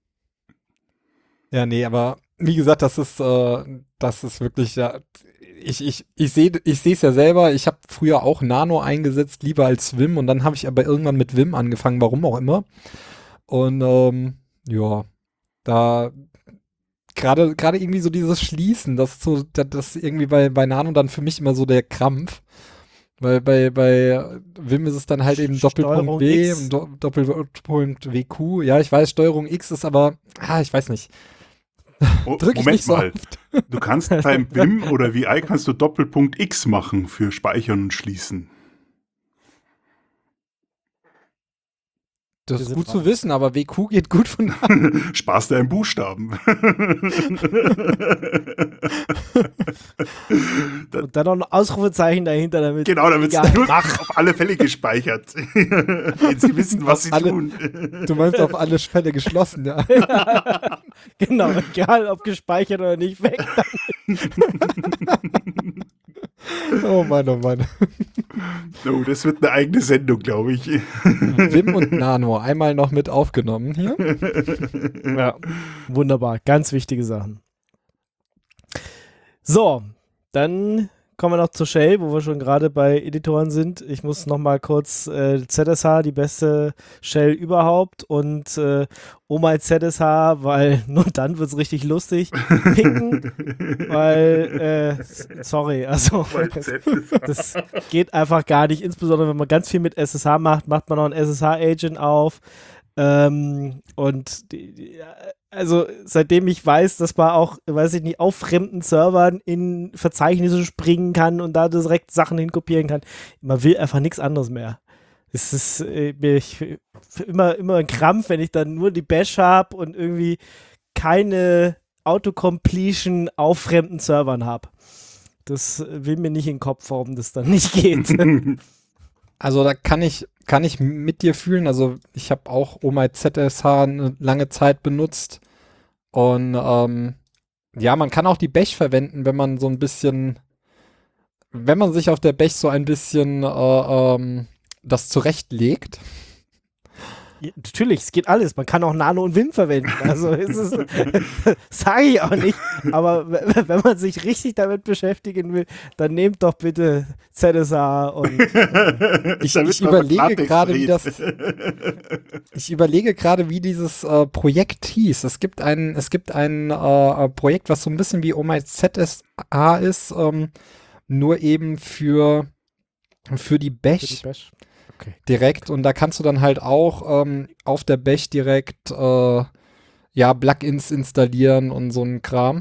Ja, nee, aber wie gesagt, das ist, äh, das ist wirklich, ja, ich, ich, ich sehe ich sehe es ja selber, ich habe früher auch Nano eingesetzt, lieber als Vim und dann habe ich aber irgendwann mit Vim angefangen, warum auch immer. Und ähm, ja, da gerade gerade irgendwie so dieses Schließen, das ist so, das, das ist irgendwie bei, bei Nano dann für mich immer so der Krampf. Weil bei, bei Vim ist es dann halt eben Steuerung Doppelpunkt W X. und Do Doppelpunkt W Q. Ja, ich weiß, Steuerung X ist aber, ah, ich weiß nicht. Oh, Drück ich Moment nicht so mal. oft. Du kannst beim Vim oder V I kannst du Doppelpunkt X machen für Speichern und Schließen. Das Wir ist sind gut dran. zu wissen, aber W Q geht gut von. Sparst dir einen Buchstaben. Und dann noch ein Ausrufezeichen dahinter, damit. Genau, damit es egal, nur auf alle Fälle gespeichert. Wenn sie wissen, was sie Alle- tun. Du meinst auf alle Fälle geschlossen, ja. Genau, egal ob gespeichert oder nicht, weg. Oh Mann, oh Mann. Oh, das wird eine eigene Sendung, glaube ich. Vim und Nano, einmal noch mit aufgenommen hier. Ja, wunderbar. Ganz wichtige Sachen. So, dann kommen wir noch zur Shell, wo wir schon gerade bei Editoren sind. Ich muss noch mal kurz äh, Z S H, die beste Shell überhaupt, und äh, Oh My Z S H, weil nur dann wird es richtig lustig, picken, weil, äh, sorry, also das geht einfach gar nicht, insbesondere wenn man ganz viel mit S S H macht, macht man noch einen S S H-Agent auf. Ähm, und die, die, also seitdem ich weiß, dass man auch, weiß ich nicht, auf fremden Servern in Verzeichnisse springen kann und da direkt Sachen hinkopieren kann, man will einfach nichts anderes mehr. Es ist äh, ich, immer, immer ein Krampf, wenn ich dann nur die Bash habe und irgendwie keine Autocompletion auf fremden Servern habe. Das will mir nicht in den Kopf, warum das dann nicht geht. Also da kann ich, kann ich mit dir fühlen. Also ich habe auch Oh My Z S H eine lange Zeit benutzt. Und ähm, ja, man kann auch die Bash verwenden, wenn man so ein bisschen, wenn man sich auf der Bash so ein bisschen äh, ähm, das zurechtlegt. Ja, natürlich, es geht alles. Man kann auch Nano und Vim verwenden. Also ist es, sage ich auch nicht. Aber w- wenn man sich richtig damit beschäftigen will, dann nehmt doch bitte Z S H und Ich, Damit ich man überlege Latex gerade, wie das. dreht. Ich überlege gerade, wie dieses äh, Projekt hieß. Es gibt ein, es gibt ein äh, Projekt, was so ein bisschen wie Oh My Z S H ist, ähm, nur eben für für die für Bash. die Bash. Okay. Direkt, und da kannst du dann halt auch ähm, auf der Bash direkt äh, ja, Plugins installieren und so ein Kram.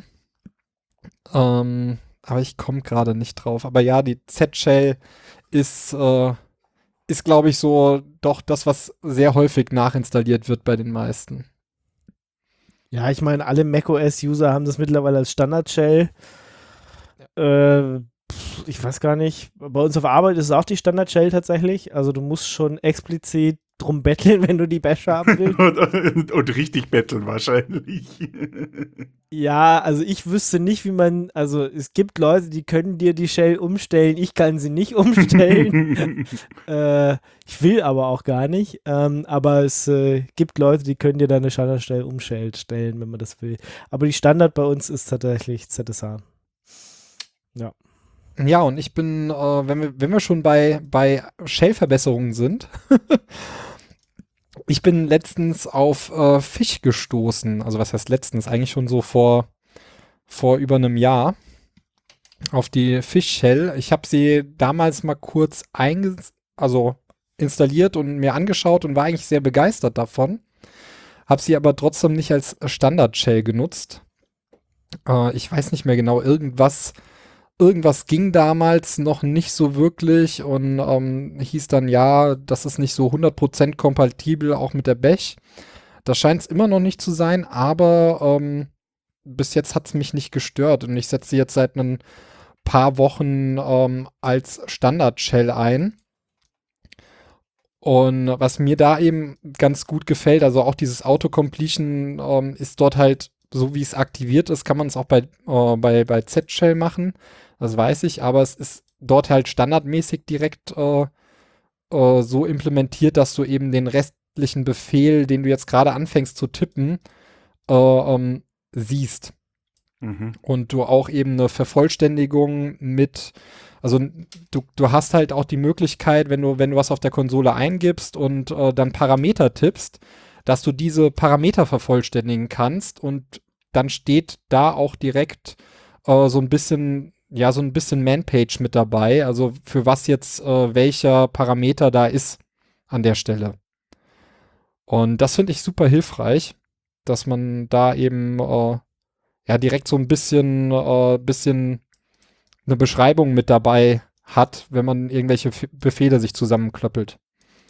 Ähm, aber ich komme gerade nicht drauf. Aber ja, die Z-Shell ist, äh, ist glaube ich, so doch das, was sehr häufig nachinstalliert wird bei den meisten. Ja, ich meine, alle macOS-User haben das mittlerweile als Standard-Shell. Äh, pff, ich weiß gar nicht. Bei uns auf Arbeit ist es auch die Standard-Shell tatsächlich. Also du musst schon explizit drum betteln, wenn du die Bash haben willst. und, und, und richtig betteln wahrscheinlich. Ja, also ich wüsste nicht, wie man, also es gibt Leute, die können dir die Shell umstellen, ich kann sie nicht umstellen. äh, ich will aber auch gar nicht. Ähm, aber es äh, gibt Leute, die können dir deine Standard-Shell umstellen, stellen, wenn man das will. Aber die Standard bei uns ist tatsächlich Z S H. Ja. Ja, und ich bin, äh, wenn wir, wenn wir schon bei, bei Shell-Verbesserungen sind, ich bin letztens auf äh, Fish gestoßen. Also was heißt letztens? Eigentlich schon so vor, vor über einem Jahr. Auf die Fish Shell. Ich habe sie damals mal kurz einge also installiert und mir angeschaut und war eigentlich sehr begeistert davon. Habe sie aber trotzdem nicht als Standard-Shell genutzt. Äh, ich weiß nicht mehr genau, irgendwas Irgendwas ging damals noch nicht so wirklich und ähm, hieß dann, ja, das ist nicht so hundert Prozent kompatibel, auch mit der Bash. Das scheint es immer noch nicht zu sein, aber ähm, bis jetzt hat es mich nicht gestört und ich setze sie jetzt seit ein paar Wochen ähm, als Standard-Shell ein. Und was mir da eben ganz gut gefällt, also auch dieses Autocompletion ähm, ist dort halt, so wie es aktiviert ist, kann man es auch bei, äh, bei, bei Z-Shell machen. Das weiß ich, aber es ist dort halt standardmäßig direkt äh, äh, so implementiert, dass du eben den restlichen Befehl, den du jetzt gerade anfängst zu tippen, äh, ähm, siehst. Mhm. Und du auch eben eine Vervollständigung mit, also du, du hast halt auch die Möglichkeit, wenn du, wenn du was auf der Konsole eingibst und äh, dann Parameter tippst, dass du diese Parameter vervollständigen kannst und dann steht da auch direkt äh, so ein bisschen ja, so ein bisschen Manpage mit dabei, also für was jetzt äh, welcher Parameter da ist an der Stelle. Und das finde ich super hilfreich, dass man da eben äh, ja direkt so ein bisschen, äh, bisschen eine Beschreibung mit dabei hat, wenn man irgendwelche F- Befehle sich zusammenklöppelt.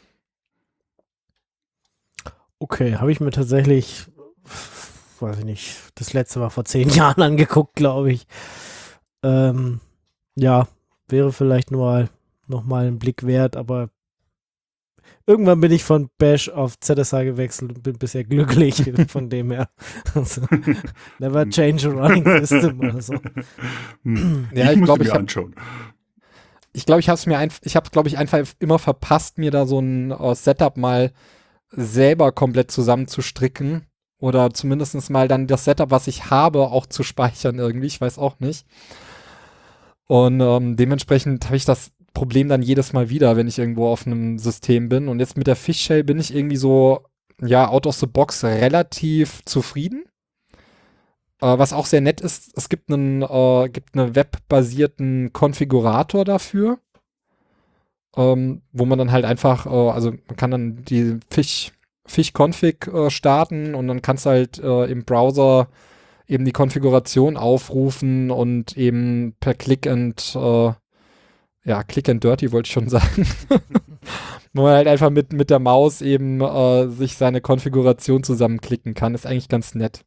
Okay, habe ich mir tatsächlich, weiß ich nicht, das letzte war vor zehn Jahren angeguckt, glaube ich. Ähm, ja, wäre vielleicht nur noch mal ein Blick wert, aber irgendwann bin ich von Bash auf Z S H gewechselt und bin bisher glücklich von dem her. Also, never change a running system oder so. Hm. Ja, ich ich muss glaub, mir ich hab- anschauen. Ich glaube, ich habe es mir einfach, ich habe glaube ich einfach immer verpasst, mir da so ein äh, Setup mal selber komplett zusammenzustricken oder zumindest mal dann das Setup, was ich habe, auch zu speichern irgendwie. Ich weiß auch nicht. Und ähm, dementsprechend habe ich das Problem dann jedes Mal wieder, wenn ich irgendwo auf einem System bin. Und jetzt mit der Fish-Shell bin ich irgendwie so, ja, out of the box relativ zufrieden. Äh, was auch sehr nett ist, es gibt einen, äh, gibt einen webbasierten Konfigurator dafür, ähm, wo man dann halt einfach, äh, also man kann dann die Fish, Fish-Config äh, starten und dann kannst du halt äh, im Browser eben die Konfiguration aufrufen und eben per Click and äh, ja, Click and Dirty wollte ich schon sagen. Wo man halt einfach mit, mit der Maus eben äh, sich seine Konfiguration zusammenklicken kann. Ist eigentlich ganz nett.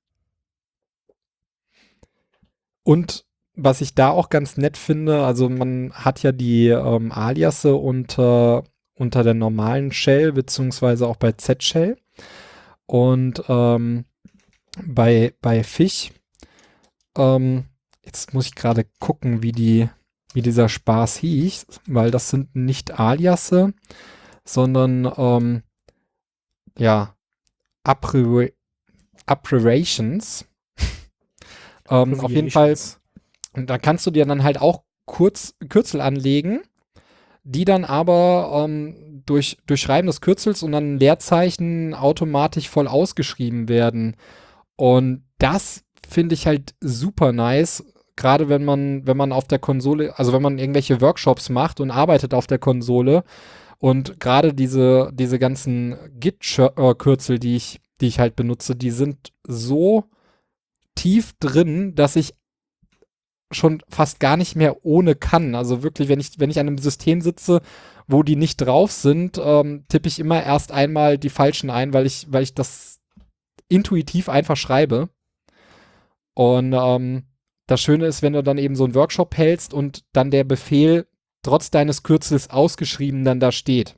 Und was ich da auch ganz nett finde, also man hat ja die ähm, Aliasse unter, unter der normalen Shell, beziehungsweise auch bei Z-Shell. Und ähm, bei, bei Fish, ähm, jetzt muss ich gerade gucken, wie die wie dieser Spaß hieß, weil das sind nicht Aliasse, sondern ähm, ja, Abbrevi- Abbreviations. ähm, auf jeden Fall, und da kannst du dir dann halt auch kurz, Kürzel anlegen, die dann aber ähm, durch, durch Schreiben des Kürzels und dann Leerzeichen automatisch voll ausgeschrieben werden. Und das finde ich halt super nice, gerade wenn man, wenn man auf der Konsole, also wenn man irgendwelche Workshops macht und arbeitet auf der Konsole und gerade diese, diese ganzen Git-Kürzel, die ich, die ich halt benutze, die sind so tief drin, dass ich schon fast gar nicht mehr ohne kann. Also wirklich, wenn ich, wenn ich an einem System sitze, wo die nicht drauf sind, ähm, tippe ich immer erst einmal die falschen ein, weil ich, weil ich das intuitiv einfach schreibe. Und ähm, das Schöne ist, wenn du dann eben so einen Workshop hältst und dann der Befehl trotz deines Kürzels ausgeschrieben dann da steht.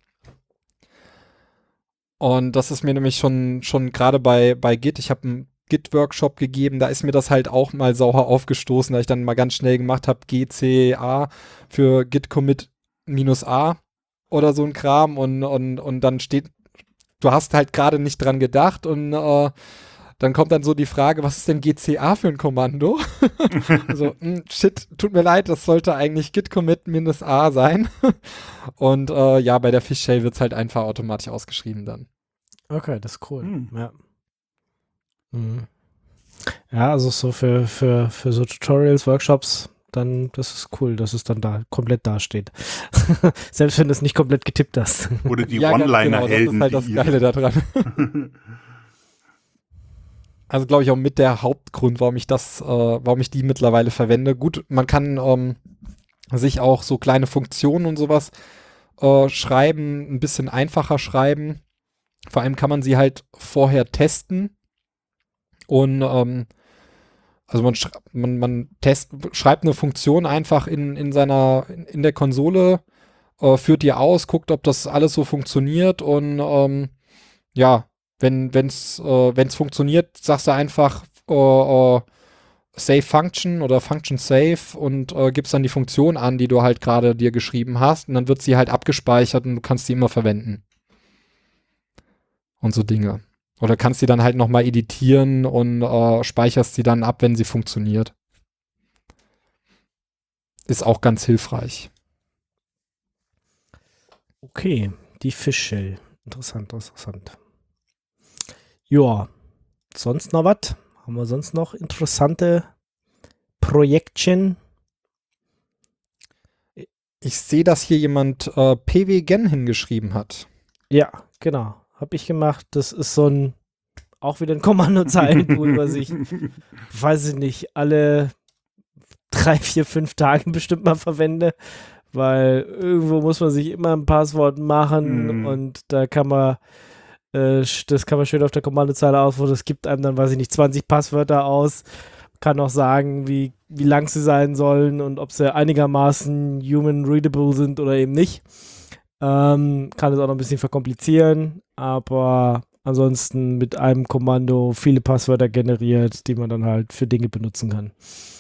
Und das ist mir nämlich schon, schon gerade bei, bei Git, ich habe einen Git-Workshop gegeben, da ist mir das halt auch mal sauer aufgestoßen, da ich dann mal ganz schnell gemacht habe, G C A für Git Commit minus A oder so ein Kram und, und, und dann steht, du hast halt gerade nicht dran gedacht und äh, dann kommt dann so die Frage, was ist denn G C A für ein Kommando? Also, mh, shit, tut mir leid, das sollte eigentlich Git Commit minus A sein. Und äh, ja, bei der Fish-Shell wird es halt einfach automatisch ausgeschrieben dann. Okay, das ist cool. Hm. Ja. Mhm. Ja, also so für, für, für so Tutorials, Workshops, dann, das ist cool, dass es dann da komplett dasteht. Selbst wenn du es nicht komplett getippt hast. Oder die Ja, ganz One-Liner-Helden. genau, das ist halt das Geile daran. Also glaube ich auch mit der Hauptgrund, warum ich das, äh, warum ich die mittlerweile verwende. Gut, man kann ähm, sich auch so kleine Funktionen und sowas äh, schreiben, ein bisschen einfacher schreiben. Vor allem kann man sie halt vorher testen. Und ähm, also man, schra- man, man test, schreibt eine Funktion einfach in, in seiner, in, in der Konsole, äh, führt die aus, guckt, ob das alles so funktioniert und ähm, ja, wenn es äh, wenn's funktioniert, sagst du einfach äh, äh, Save Function oder Function Save und äh, gibst dann die Funktion an, die du halt gerade dir geschrieben hast und dann wird sie halt abgespeichert und du kannst sie immer verwenden. Und so Dinge. Oder kannst sie dann halt nochmal editieren und äh, speicherst sie dann ab, wenn sie funktioniert. Ist auch ganz hilfreich. Okay, die Fish-Shell. Interessant, interessant. Ja, sonst noch was? Haben wir sonst noch interessante Projektchen? Ich sehe, dass hier jemand äh, P W Gen hingeschrieben hat. Ja, genau. Habe ich gemacht. Das ist so ein, auch wieder ein Kommandozeilentool, was ich, weiß ich nicht, alle drei, vier, fünf Tage bestimmt mal verwende, weil irgendwo muss man sich immer ein Passwort machen Mhm. und da kann man, äh, das kann man schön auf der Kommandozeile auswählen. Das gibt einem dann, weiß ich nicht, zwanzig Passwörter aus. Kann auch sagen, wie, wie lang sie sein sollen und ob sie einigermaßen human readable sind oder eben nicht. Ähm, kann es auch noch ein bisschen verkomplizieren, aber ansonsten mit einem Kommando viele Passwörter generiert, die man dann halt für Dinge benutzen kann.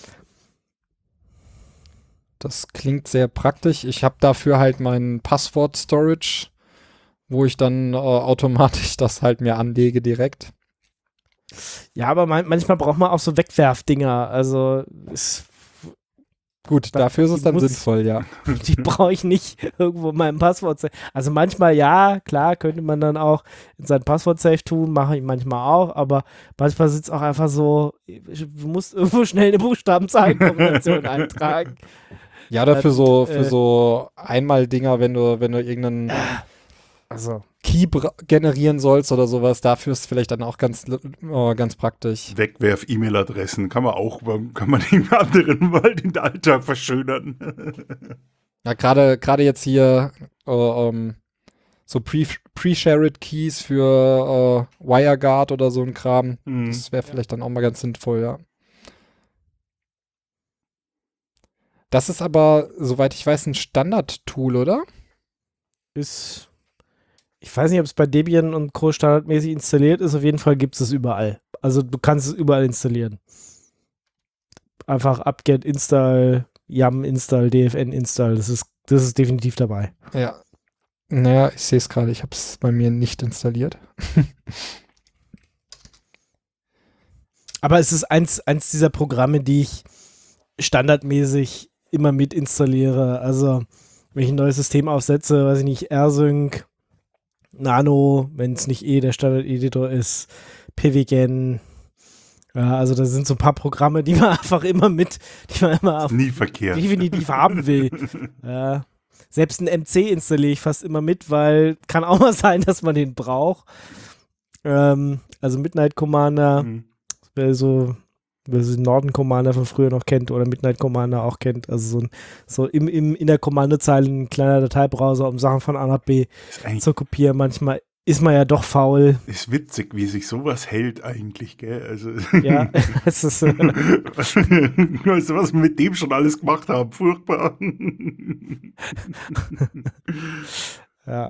Das klingt sehr praktisch. Ich habe dafür halt mein Passwort-Storage, wo ich dann äh, automatisch das halt mir anlege direkt. Ja, aber man, manchmal braucht man auch so Wegwerfdinger. Also es, Gut, dafür ist es die dann muss- sinnvoll, ja. Die brauche ich nicht irgendwo in meinem Passwort. Also manchmal ja, klar, könnte man dann auch in sein Passwort-Safe tun, mache ich manchmal auch, aber manchmal sitzt auch einfach so, du musst irgendwo schnell eine Buchstabenzahlenkombination eintragen. Ja, oder für so, äh, für so Einmal-Dinger, wenn du, wenn du irgendeinen Also, Key bra- generieren sollst oder sowas, dafür ist vielleicht dann auch ganz, äh, ganz praktisch. Wegwerf-E-Mail-Adressen kann man auch, kann man den anderen mal den Alltag verschönern. Ja, gerade gerade jetzt hier äh, ähm, so Pre- Pre-Shared Keys für äh, WireGuard oder so ein Kram, Hm. das wäre vielleicht dann auch mal ganz sinnvoll, ja. Das ist aber, soweit ich weiß, ein Standard-Tool, oder? ist, ich weiß nicht, ob es bei Debian und Co. standardmäßig installiert ist, auf jeden Fall gibt es es überall. Also du kannst es überall installieren. Einfach apt-get install, yum install, dfn install, das ist, das ist definitiv dabei. Ja. Naja, ich sehe es gerade, ich habe es bei mir nicht installiert. Aber es ist eins, eins dieser Programme, die ich standardmäßig immer mit installiere. Also, wenn ich ein neues System aufsetze, weiß ich nicht, AirSync, Nano, wenn es nicht eh der Standard-Editor ist, pwgen. Ja, also da sind so ein paar Programme, die man einfach immer mit, die man immer auf Nie verkehrt. definitiv haben will. Ja. Selbst ein M C installiere ich fast immer mit, weil kann auch mal sein, dass man den braucht. Ähm, also Midnight Commander, Hm. wer so, wer so den Norden Commander von früher noch kennt oder Midnight Commander auch kennt. Also so, ein, so im, im, in der Kommandozeile ein kleiner Dateibrowser, um Sachen von A nach B Ist, eigentlich, zu kopieren. Manchmal ist man ja doch faul. ist witzig, wie sich sowas hält eigentlich, gell? Also, Ja, es ist, äh, weißt du, was wir mit dem schon alles gemacht haben? Furchtbar. ja.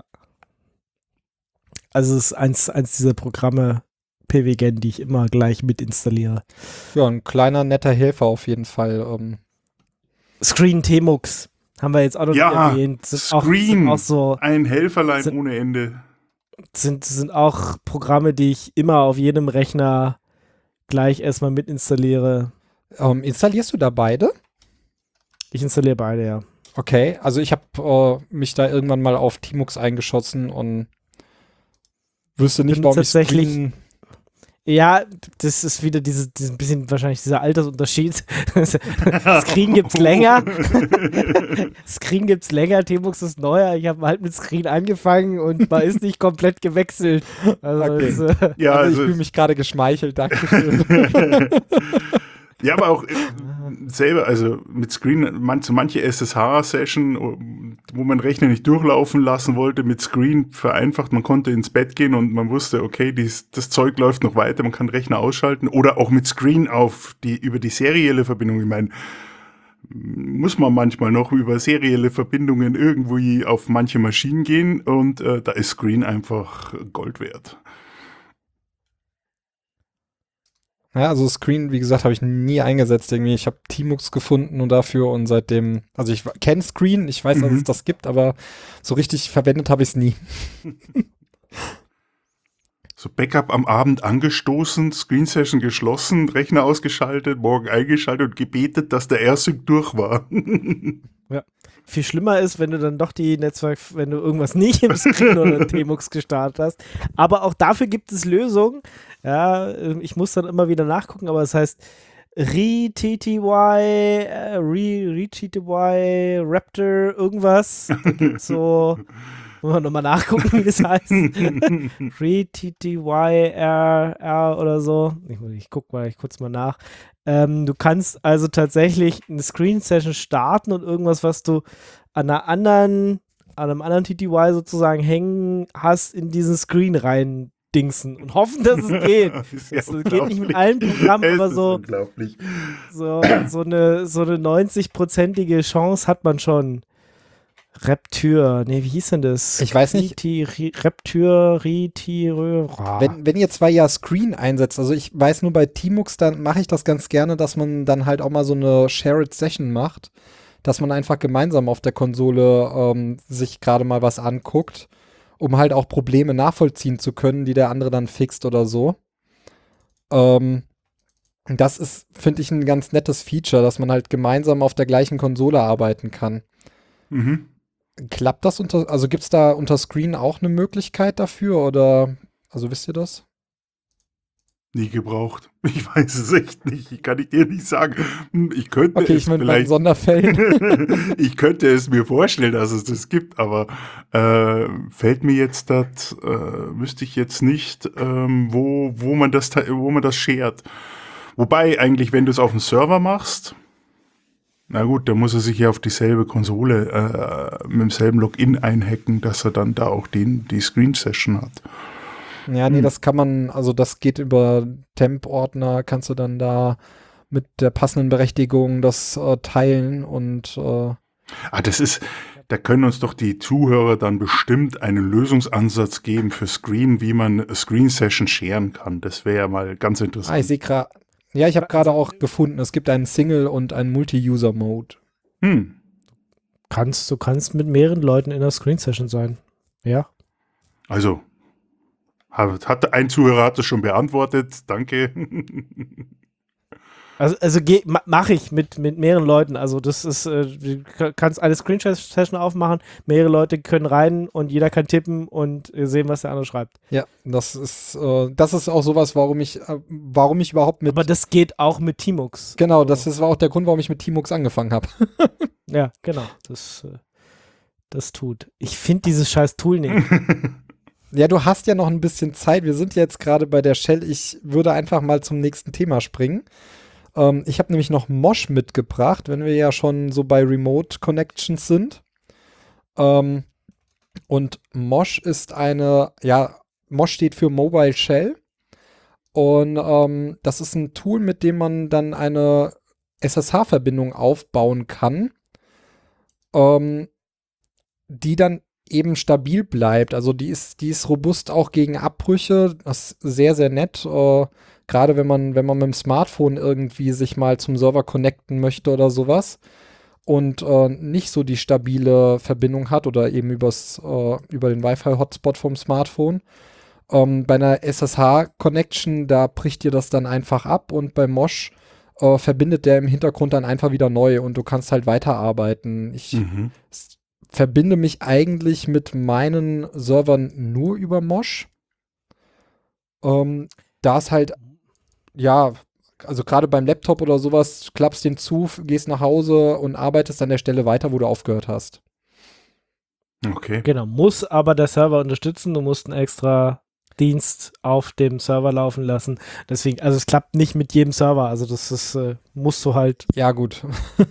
Also es ist eins, eins dieser Programme, pwgen, die ich immer gleich mit installiere. Ja, ein kleiner, netter Helfer auf jeden Fall. Ähm, Screen Tmux haben wir jetzt auch noch Ja, nicht erwähnt. Sind auch, Screen. sind auch so, Ein Helferlein Sind- ohne Ende. sind, sind auch Programme, die ich immer auf jedem Rechner gleich erstmal mit installiere. ähm, installierst du da beide? Ich installiere beide, ja. Okay, also ich habe äh, mich da irgendwann mal auf Tmux eingeschossen und wüsste nicht, Bin warum ich tatsächlich- Screen... Ja, das ist wieder diese, dieses bisschen wahrscheinlich dieser Altersunterschied. Screen gibt's länger. Screen gibt's länger, Tmux ist neuer. Ich habe halt mit Screen angefangen und man ist nicht komplett gewechselt. Also Okay. es, äh, Ja, also ich also, fühle mich gerade geschmeichelt, danke schön. ja, aber auch äh, selber, also mit Screen, man, so manche S S H-Session, wo man Rechner nicht durchlaufen lassen wollte, mit Screen vereinfacht. Man konnte ins Bett gehen und man wusste, okay, dies, das Zeug läuft noch weiter, man kann Rechner ausschalten. Oder auch mit Screen auf die, über die serielle Verbindung. Ich meine, muss man manchmal noch über serielle Verbindungen irgendwie auf manche Maschinen gehen und äh, da ist Screen einfach Gold wert. Ja, also Screen, wie gesagt, habe ich nie eingesetzt irgendwie. Ich habe Tmux gefunden und dafür und seitdem, also ich kenne Screen, ich weiß, dass Mhm. es das gibt, aber so richtig verwendet habe ich es nie. So Backup am Abend angestoßen, Screen Session geschlossen, Rechner ausgeschaltet, morgen eingeschaltet und gebetet, dass der AirSync durch war. viel schlimmer ist, wenn du dann doch die Netzwerk, wenn du irgendwas nicht im Screen oder in Tmux gestartet hast. Aber auch dafür gibt es Lösungen. Ja, ähm, ich muss dann immer wieder nachgucken, aber es heißt re-tty, äh, re- re-tty, Raptor, irgendwas. Da gibt's so, muss man nochmal nachgucken, wie das heißt. re-tty, R, R oder so. Ich, ich guck mal, ich kurz mal nach. Ähm, du kannst also tatsächlich eine Screen-Session starten und irgendwas, was du an einer anderen, an einem anderen T T Y sozusagen hängen hast, in diesen Screen rein dingsen und hoffen, dass es geht. Ist ja Es geht nicht mit unglaublich. allen Programmen, Es aber ist so, unglaublich. so, so eine, so eine neunzig-prozentige Chance hat man schon. Reptür, nee, wie hieß denn das? Ich weiß nicht. Riti, Ri, Reptür, Ritirö. Wenn, wenn ihr zwei ja Screen einsetzt, also ich weiß nur bei Tmux, dann mache ich das ganz gerne, dass man dann halt auch mal so eine Shared Session macht, dass man einfach gemeinsam auf der Konsole ähm, sich gerade mal was anguckt, um halt auch Probleme nachvollziehen zu können, die der andere dann fixt oder so. Ähm, Das ist, finde ich, ein ganz nettes Feature, dass man halt gemeinsam auf der gleichen Konsole arbeiten kann. Mhm. Klappt das unter, also gibt es da unter Screen auch eine Möglichkeit dafür oder, also wisst ihr das? Nie gebraucht. Ich weiß es echt nicht. Ich kann dir nicht sagen. Hm, Ich könnte Okay, es ich meine, bei vielleicht. Sonderfällen. Ich könnte es mir vorstellen, dass es das gibt, aber äh, fällt mir jetzt das, äh, wüsste ich jetzt nicht, ähm, wo, wo man das, ta- wo man das shared. Wobei eigentlich, wenn du es auf dem Server machst, na gut, dann muss er sich ja auf dieselbe Konsole äh, mit demselben Login einhacken, dass er dann da auch den, die Screen Session hat. Ja, nee, Hm. das kann man, also das geht über Temp-Ordner, kannst du dann da mit der passenden Berechtigung das äh, teilen und äh, Ah, das ist, da können uns doch die Zuhörer dann bestimmt einen Lösungsansatz geben für Screen, wie man Screen Session sharen kann. Das wäre ja mal ganz ah, ich interessant. sehe gerade, ja, ich habe gerade auch gefunden, es gibt einen Single- und einen Multi-User-Mode. Hm. Kannst, du kannst mit mehreren Leuten in der Screen-Session sein. Ja. Also, hat, hat ein Zuhörer hat es schon beantwortet. Danke. Also, also geh- ma- mache ich mit, mit mehreren Leuten. Also das ist, äh, du ka- kannst eine Screen-Session aufmachen, mehrere Leute können rein und jeder kann tippen und äh, sehen, was der andere schreibt. Ja, das ist, äh, das ist auch sowas, warum ich, äh, warum ich überhaupt mit, Aber das geht auch mit Teamux. genau, das ist, war auch der Grund, warum ich mit Teamux angefangen habe. Ja, genau. Das, äh, das tut. Ich finde dieses scheiß Tool nicht. Ja, du hast ja noch ein bisschen Zeit. Wir sind jetzt gerade bei der Shell. Ich würde einfach mal zum nächsten Thema springen. Ähm, ich habe nämlich noch Mosh mitgebracht, wenn wir ja schon so bei Remote Connections sind. Ähm, und Mosh ist eine, ja, Mosh steht für Mobile Shell. Und ähm, das ist ein Tool, mit dem man dann eine S S H-Verbindung aufbauen kann, ähm, die dann eben stabil bleibt. Also die ist, die ist robust auch gegen Abbrüche. Das ist sehr, sehr nett. Äh, Gerade wenn man, wenn man mit dem Smartphone irgendwie sich mal zum Server connecten möchte oder sowas und äh, nicht so die stabile Verbindung hat oder eben übers, äh, über den Wi-Fi-Hotspot vom Smartphone. Ähm, bei einer S S H-Connection, da bricht dir das dann einfach ab und bei Mosh äh, verbindet der im Hintergrund dann einfach wieder neu und du kannst halt weiterarbeiten. Ich Mhm. s- verbinde mich eigentlich mit meinen Servern nur über Mosh. Ähm, da ist halt, ja, also gerade beim Laptop oder sowas, klappst den zu, f- gehst nach Hause und arbeitest an der Stelle weiter, wo du aufgehört hast. Okay. Genau. Muss aber der Server unterstützen. Du musst einen extra Dienst auf dem Server laufen lassen. Deswegen, also es klappt nicht mit jedem Server. Also das ist, äh, musst du halt. Ja, gut.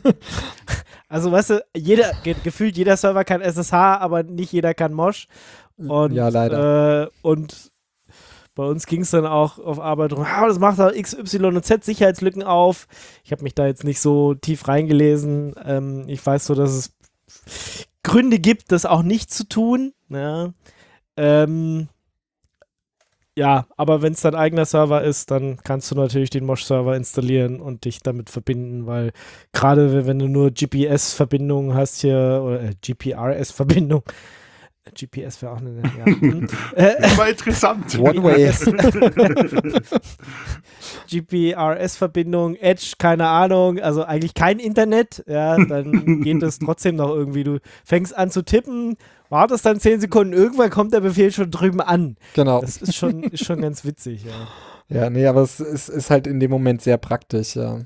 Also weißt du, jeder, ge gefühlt jeder Server kann S S H, aber nicht jeder kann Mosh. Und, ja, leider. Äh, und bei uns ging es dann auch auf Arbeit drum, ah, das macht auch X, Y und Z Sicherheitslücken auf. Ich habe mich da jetzt nicht so tief reingelesen. Ähm, ich weiß so, dass es Gründe gibt, das auch nicht zu tun. Ja, ähm, ja, aber wenn es dein eigener Server ist, dann kannst du natürlich den Mosh-Server installieren und dich damit verbinden, weil gerade wenn du nur G P S-Verbindungen hast hier, oder äh, G P R S-Verbindung, G P S wäre auch eine, ja. hm, äh, Aber interessant. One way. G P R S-Verbindung, Edge, keine Ahnung, also eigentlich kein Internet, ja, dann geht es trotzdem noch irgendwie. Du fängst an zu tippen, wartest dann zehn Sekunden, irgendwann kommt der Befehl schon drüben an. Genau. Das ist schon, ist schon ganz witzig, ja. Ja, nee, aber es ist, ist halt in dem Moment sehr praktisch, ja.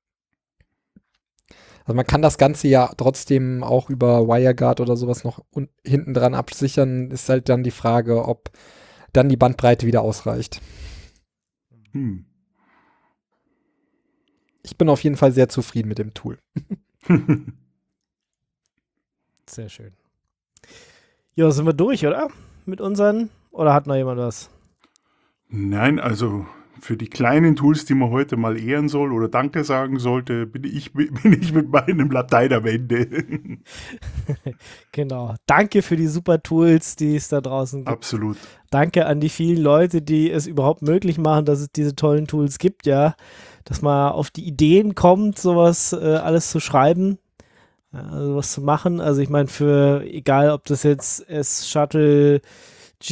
Also man kann das Ganze ja trotzdem auch über WireGuard oder sowas noch un- hinten dran absichern. Ist halt dann die Frage, ob dann die Bandbreite wieder ausreicht. Hm. Ich bin auf jeden Fall sehr zufrieden mit dem Tool. Sehr schön. Ja, sind wir durch, oder? Mit unseren? Oder hat noch jemand was? Nein, also für die kleinen Tools, die man heute mal ehren soll oder Danke sagen sollte, bin ich, bin ich mit meinem Latein am Ende. Genau. Danke für die super Tools, die es da draußen gibt. Absolut. Danke an die vielen Leute, die es überhaupt möglich machen, dass es diese tollen Tools gibt, ja. Dass man auf die Ideen kommt, sowas äh, alles zu schreiben, ja, sowas zu machen. Also ich meine, für, egal ob das jetzt S-Shuttle,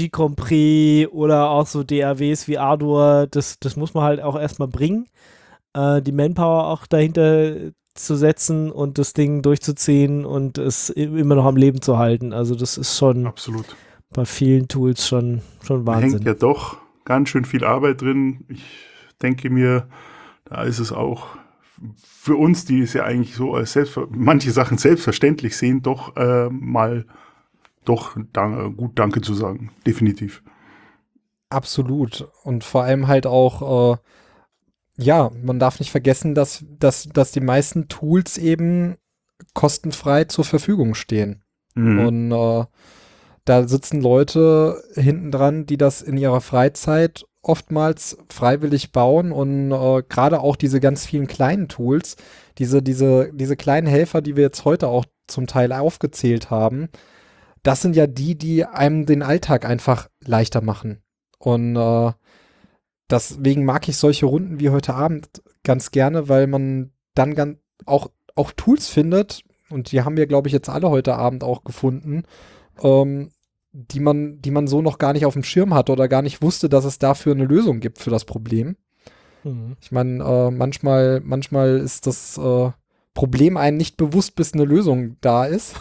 G-Compris oder auch so D A Ws wie Ardour, das, das muss man halt auch erstmal bringen. äh, die Manpower auch dahinter zu setzen und das Ding durchzuziehen und es immer noch am Leben zu halten. Also das ist schon Absolut. bei vielen Tools schon, schon Da Wahnsinn. hängt ja doch ganz schön viel Arbeit drin. Ich denke mir, da ist es auch für uns, die es ja eigentlich so als selbst, manche Sachen selbstverständlich sehen, doch äh, mal doch danke, gut Danke zu sagen. Definitiv. Absolut. Und vor allem halt auch, äh, ja, man darf nicht vergessen, dass, dass, dass die meisten Tools eben kostenfrei zur Verfügung stehen. Mhm. Und äh, da sitzen Leute hinten dran, die das in ihrer Freizeit oftmals freiwillig bauen und äh, gerade auch diese ganz vielen kleinen Tools, diese, diese, diese kleinen Helfer, die wir jetzt heute auch zum Teil aufgezählt haben, das sind ja die, die einem den Alltag einfach leichter machen. Und äh, deswegen mag ich solche Runden wie heute Abend ganz gerne, weil man dann ganz auch, auch Tools findet, und die haben wir, glaube ich, jetzt alle heute Abend auch gefunden, ähm, die man, die man so noch gar nicht auf dem Schirm hatte oder gar nicht wusste, dass es dafür eine Lösung gibt für das Problem. Mhm. Ich meine, äh, manchmal, manchmal ist das äh, Problem einem nicht bewusst, bis eine Lösung da ist.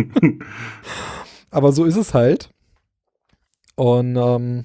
Aber so ist es halt. Und ähm,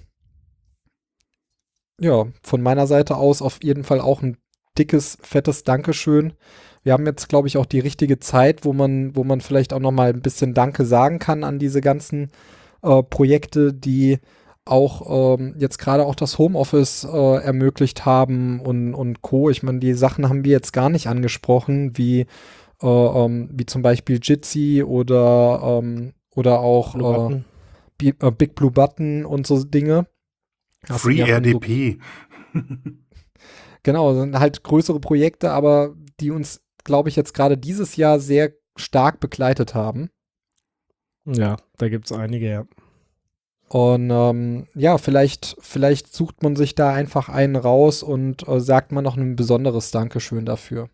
ja, von meiner Seite aus auf jeden Fall auch ein dickes, fettes Dankeschön. Wir haben jetzt, glaube ich, auch die richtige Zeit, wo man, wo man vielleicht auch noch mal ein bisschen Danke sagen kann an diese ganzen äh, Projekte, die auch ähm, jetzt gerade auch das Homeoffice äh, ermöglicht haben und, und Co. Ich meine, die Sachen haben wir jetzt gar nicht angesprochen, wie, äh, ähm, wie zum Beispiel Jitsi oder, ähm, oder auch Blue äh, Button. Bi- äh, Big Blue Button und so Dinge. Das sind Free ja R schon D so- P. Genau, sind halt größere Projekte, aber die uns, glaube ich, jetzt gerade dieses Jahr sehr stark begleitet haben. Ja, da gibt es einige, ja. Und ähm, ja, vielleicht, vielleicht sucht man sich da einfach einen raus und äh, sagt man noch ein besonderes Dankeschön dafür.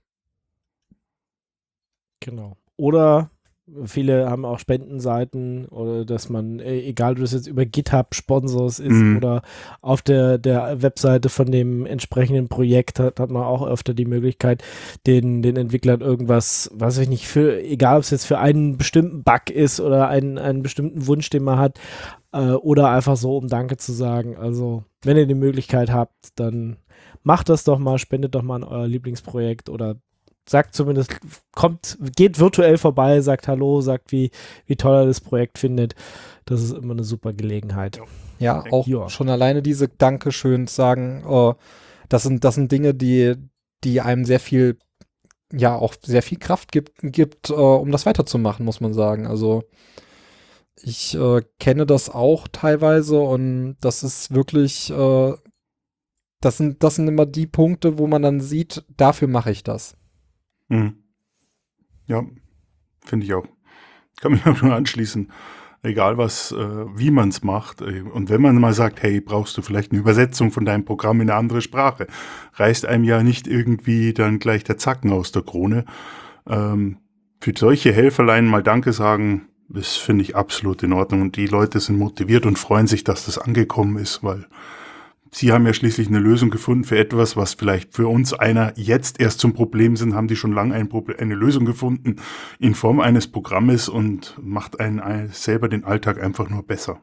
Genau. Oder viele haben auch Spendenseiten oder dass man, äh, egal ob das jetzt über GitHub Sponsors ist Mhm. oder auf der, der Webseite von dem entsprechenden Projekt hat, hat man auch öfter die Möglichkeit, den, den Entwicklern irgendwas, weiß ich nicht, für, egal ob es jetzt für einen bestimmten Bug ist oder einen, einen bestimmten Wunsch, den man hat, äh, oder einfach so, um Danke zu sagen. Also, wenn ihr die Möglichkeit habt, dann macht das doch mal, spendet doch mal an euer Lieblingsprojekt oder sagt zumindest, kommt, geht virtuell vorbei, sagt Hallo, sagt, wie, wie toll er das Projekt findet. Das ist immer eine super Gelegenheit. Ja, auch Ja. schon alleine diese Dankeschöns sagen, äh, das sind, das sind Dinge, die, die einem sehr viel, ja, auch sehr viel Kraft gibt, gibt äh, um das weiterzumachen, muss man sagen. Also ich äh, kenne das auch teilweise und das ist wirklich, äh, das sind, das sind immer die Punkte, wo man dann sieht, dafür mache ich das. Mhm. Ja, finde ich auch. Kann mich auch nur anschließen. Egal was, äh, wie man es macht. Äh, Und wenn man mal sagt, hey, brauchst du vielleicht eine Übersetzung von deinem Programm in eine andere Sprache, reißt einem ja nicht irgendwie dann gleich der Zacken aus der Krone. Ähm, für solche Helferlein mal Danke sagen, das finde ich absolut in Ordnung. Und die Leute sind motiviert und freuen sich, dass das angekommen ist, weil sie haben ja schließlich eine Lösung gefunden für etwas, was vielleicht für uns einer jetzt erst zum Problem sind, haben die schon lange ein Problem, eine Lösung gefunden in Form eines Programmes und macht einen, einen selber den Alltag einfach nur besser.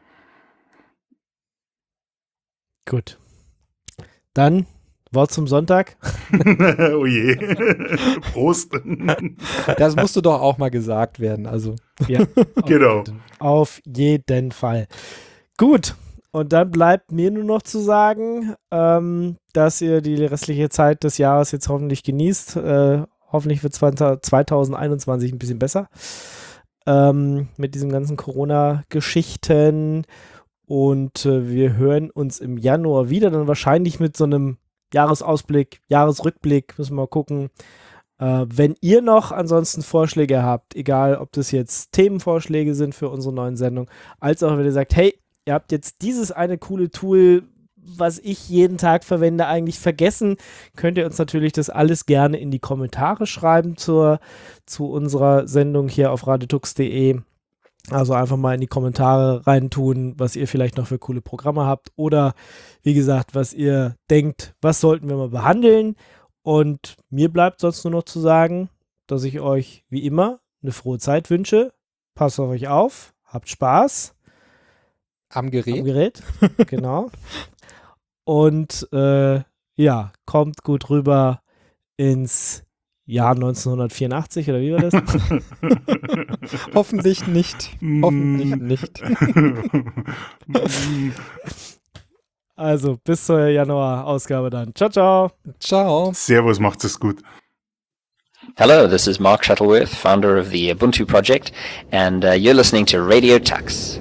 Gut. Dann Wort zum Sonntag. Oh je. Prost. Das musste doch auch mal gesagt werden. Also Ja, Genau. auf jeden, auf jeden Fall. Gut. Und dann bleibt mir nur noch zu sagen, ähm, dass ihr die restliche Zeit des Jahres jetzt hoffentlich genießt. Äh, hoffentlich wird zwanzig einundzwanzig ein bisschen besser ähm, mit diesen ganzen Corona-Geschichten. Und äh, wir hören uns im Januar wieder, dann wahrscheinlich mit so einem Jahresausblick, Jahresrückblick, müssen wir mal gucken. Äh, wenn ihr noch ansonsten Vorschläge habt, egal ob das jetzt Themenvorschläge sind für unsere neuen Sendung, als auch wenn ihr sagt, hey, ihr habt jetzt dieses eine coole Tool, was ich jeden Tag verwende, eigentlich vergessen, könnt ihr uns natürlich das alles gerne in die Kommentare schreiben zur, zu unserer Sendung hier auf radiotux punkt de. Also einfach mal in die Kommentare reintun, was ihr vielleicht noch für coole Programme habt oder wie gesagt, was ihr denkt, was sollten wir mal behandeln. Und mir bleibt sonst nur noch zu sagen, dass ich euch wie immer eine frohe Zeit wünsche. Passt auf euch auf, habt Spaß. Am Gerät. Am Gerät, genau. Und äh, ja, kommt gut rüber ins Jahr neunzehnhundertvierundachtzig, oder wie war das? Hoffentlich nicht. Hoffentlich nicht. Also, bis zur Januar-Ausgabe dann. Ciao, ciao. Ciao. Servus, macht's es gut. Hello, this is Mark Shuttleworth, founder of the Ubuntu Project, and uh, you're listening to Radio Tux.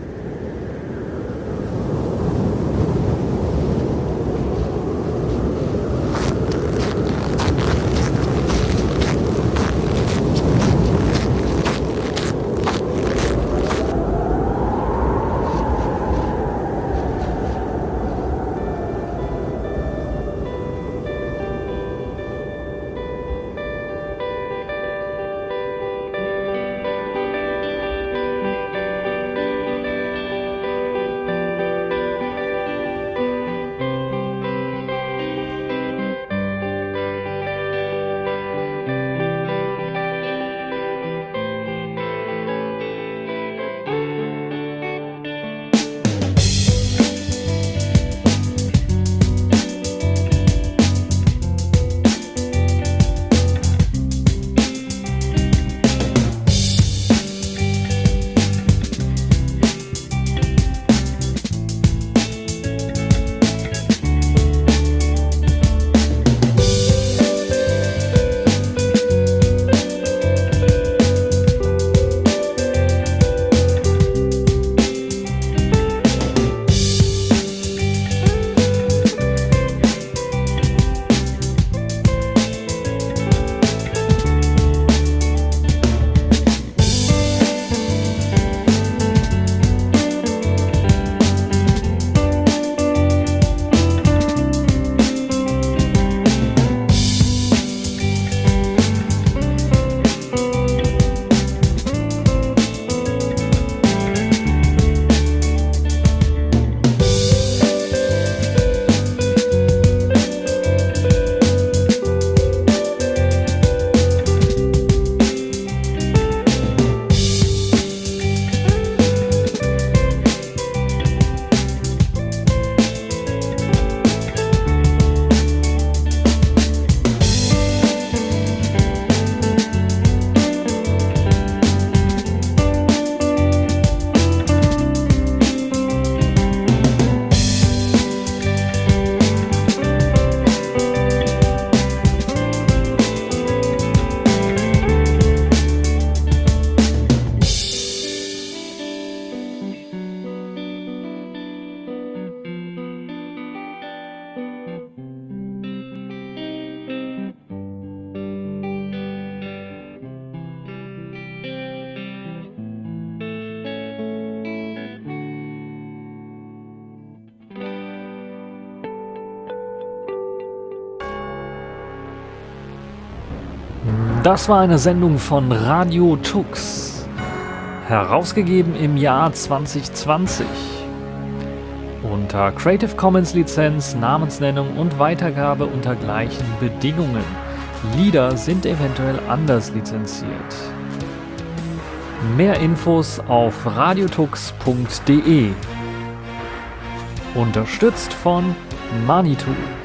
Das war eine Sendung von Radio Tux, herausgegeben im Jahr zwanzig zwanzig. Unter Creative Commons Lizenz, Namensnennung und Weitergabe unter gleichen Bedingungen. Lieder sind eventuell anders lizenziert. Mehr Infos auf radiotux punkt de. Unterstützt von Manitou.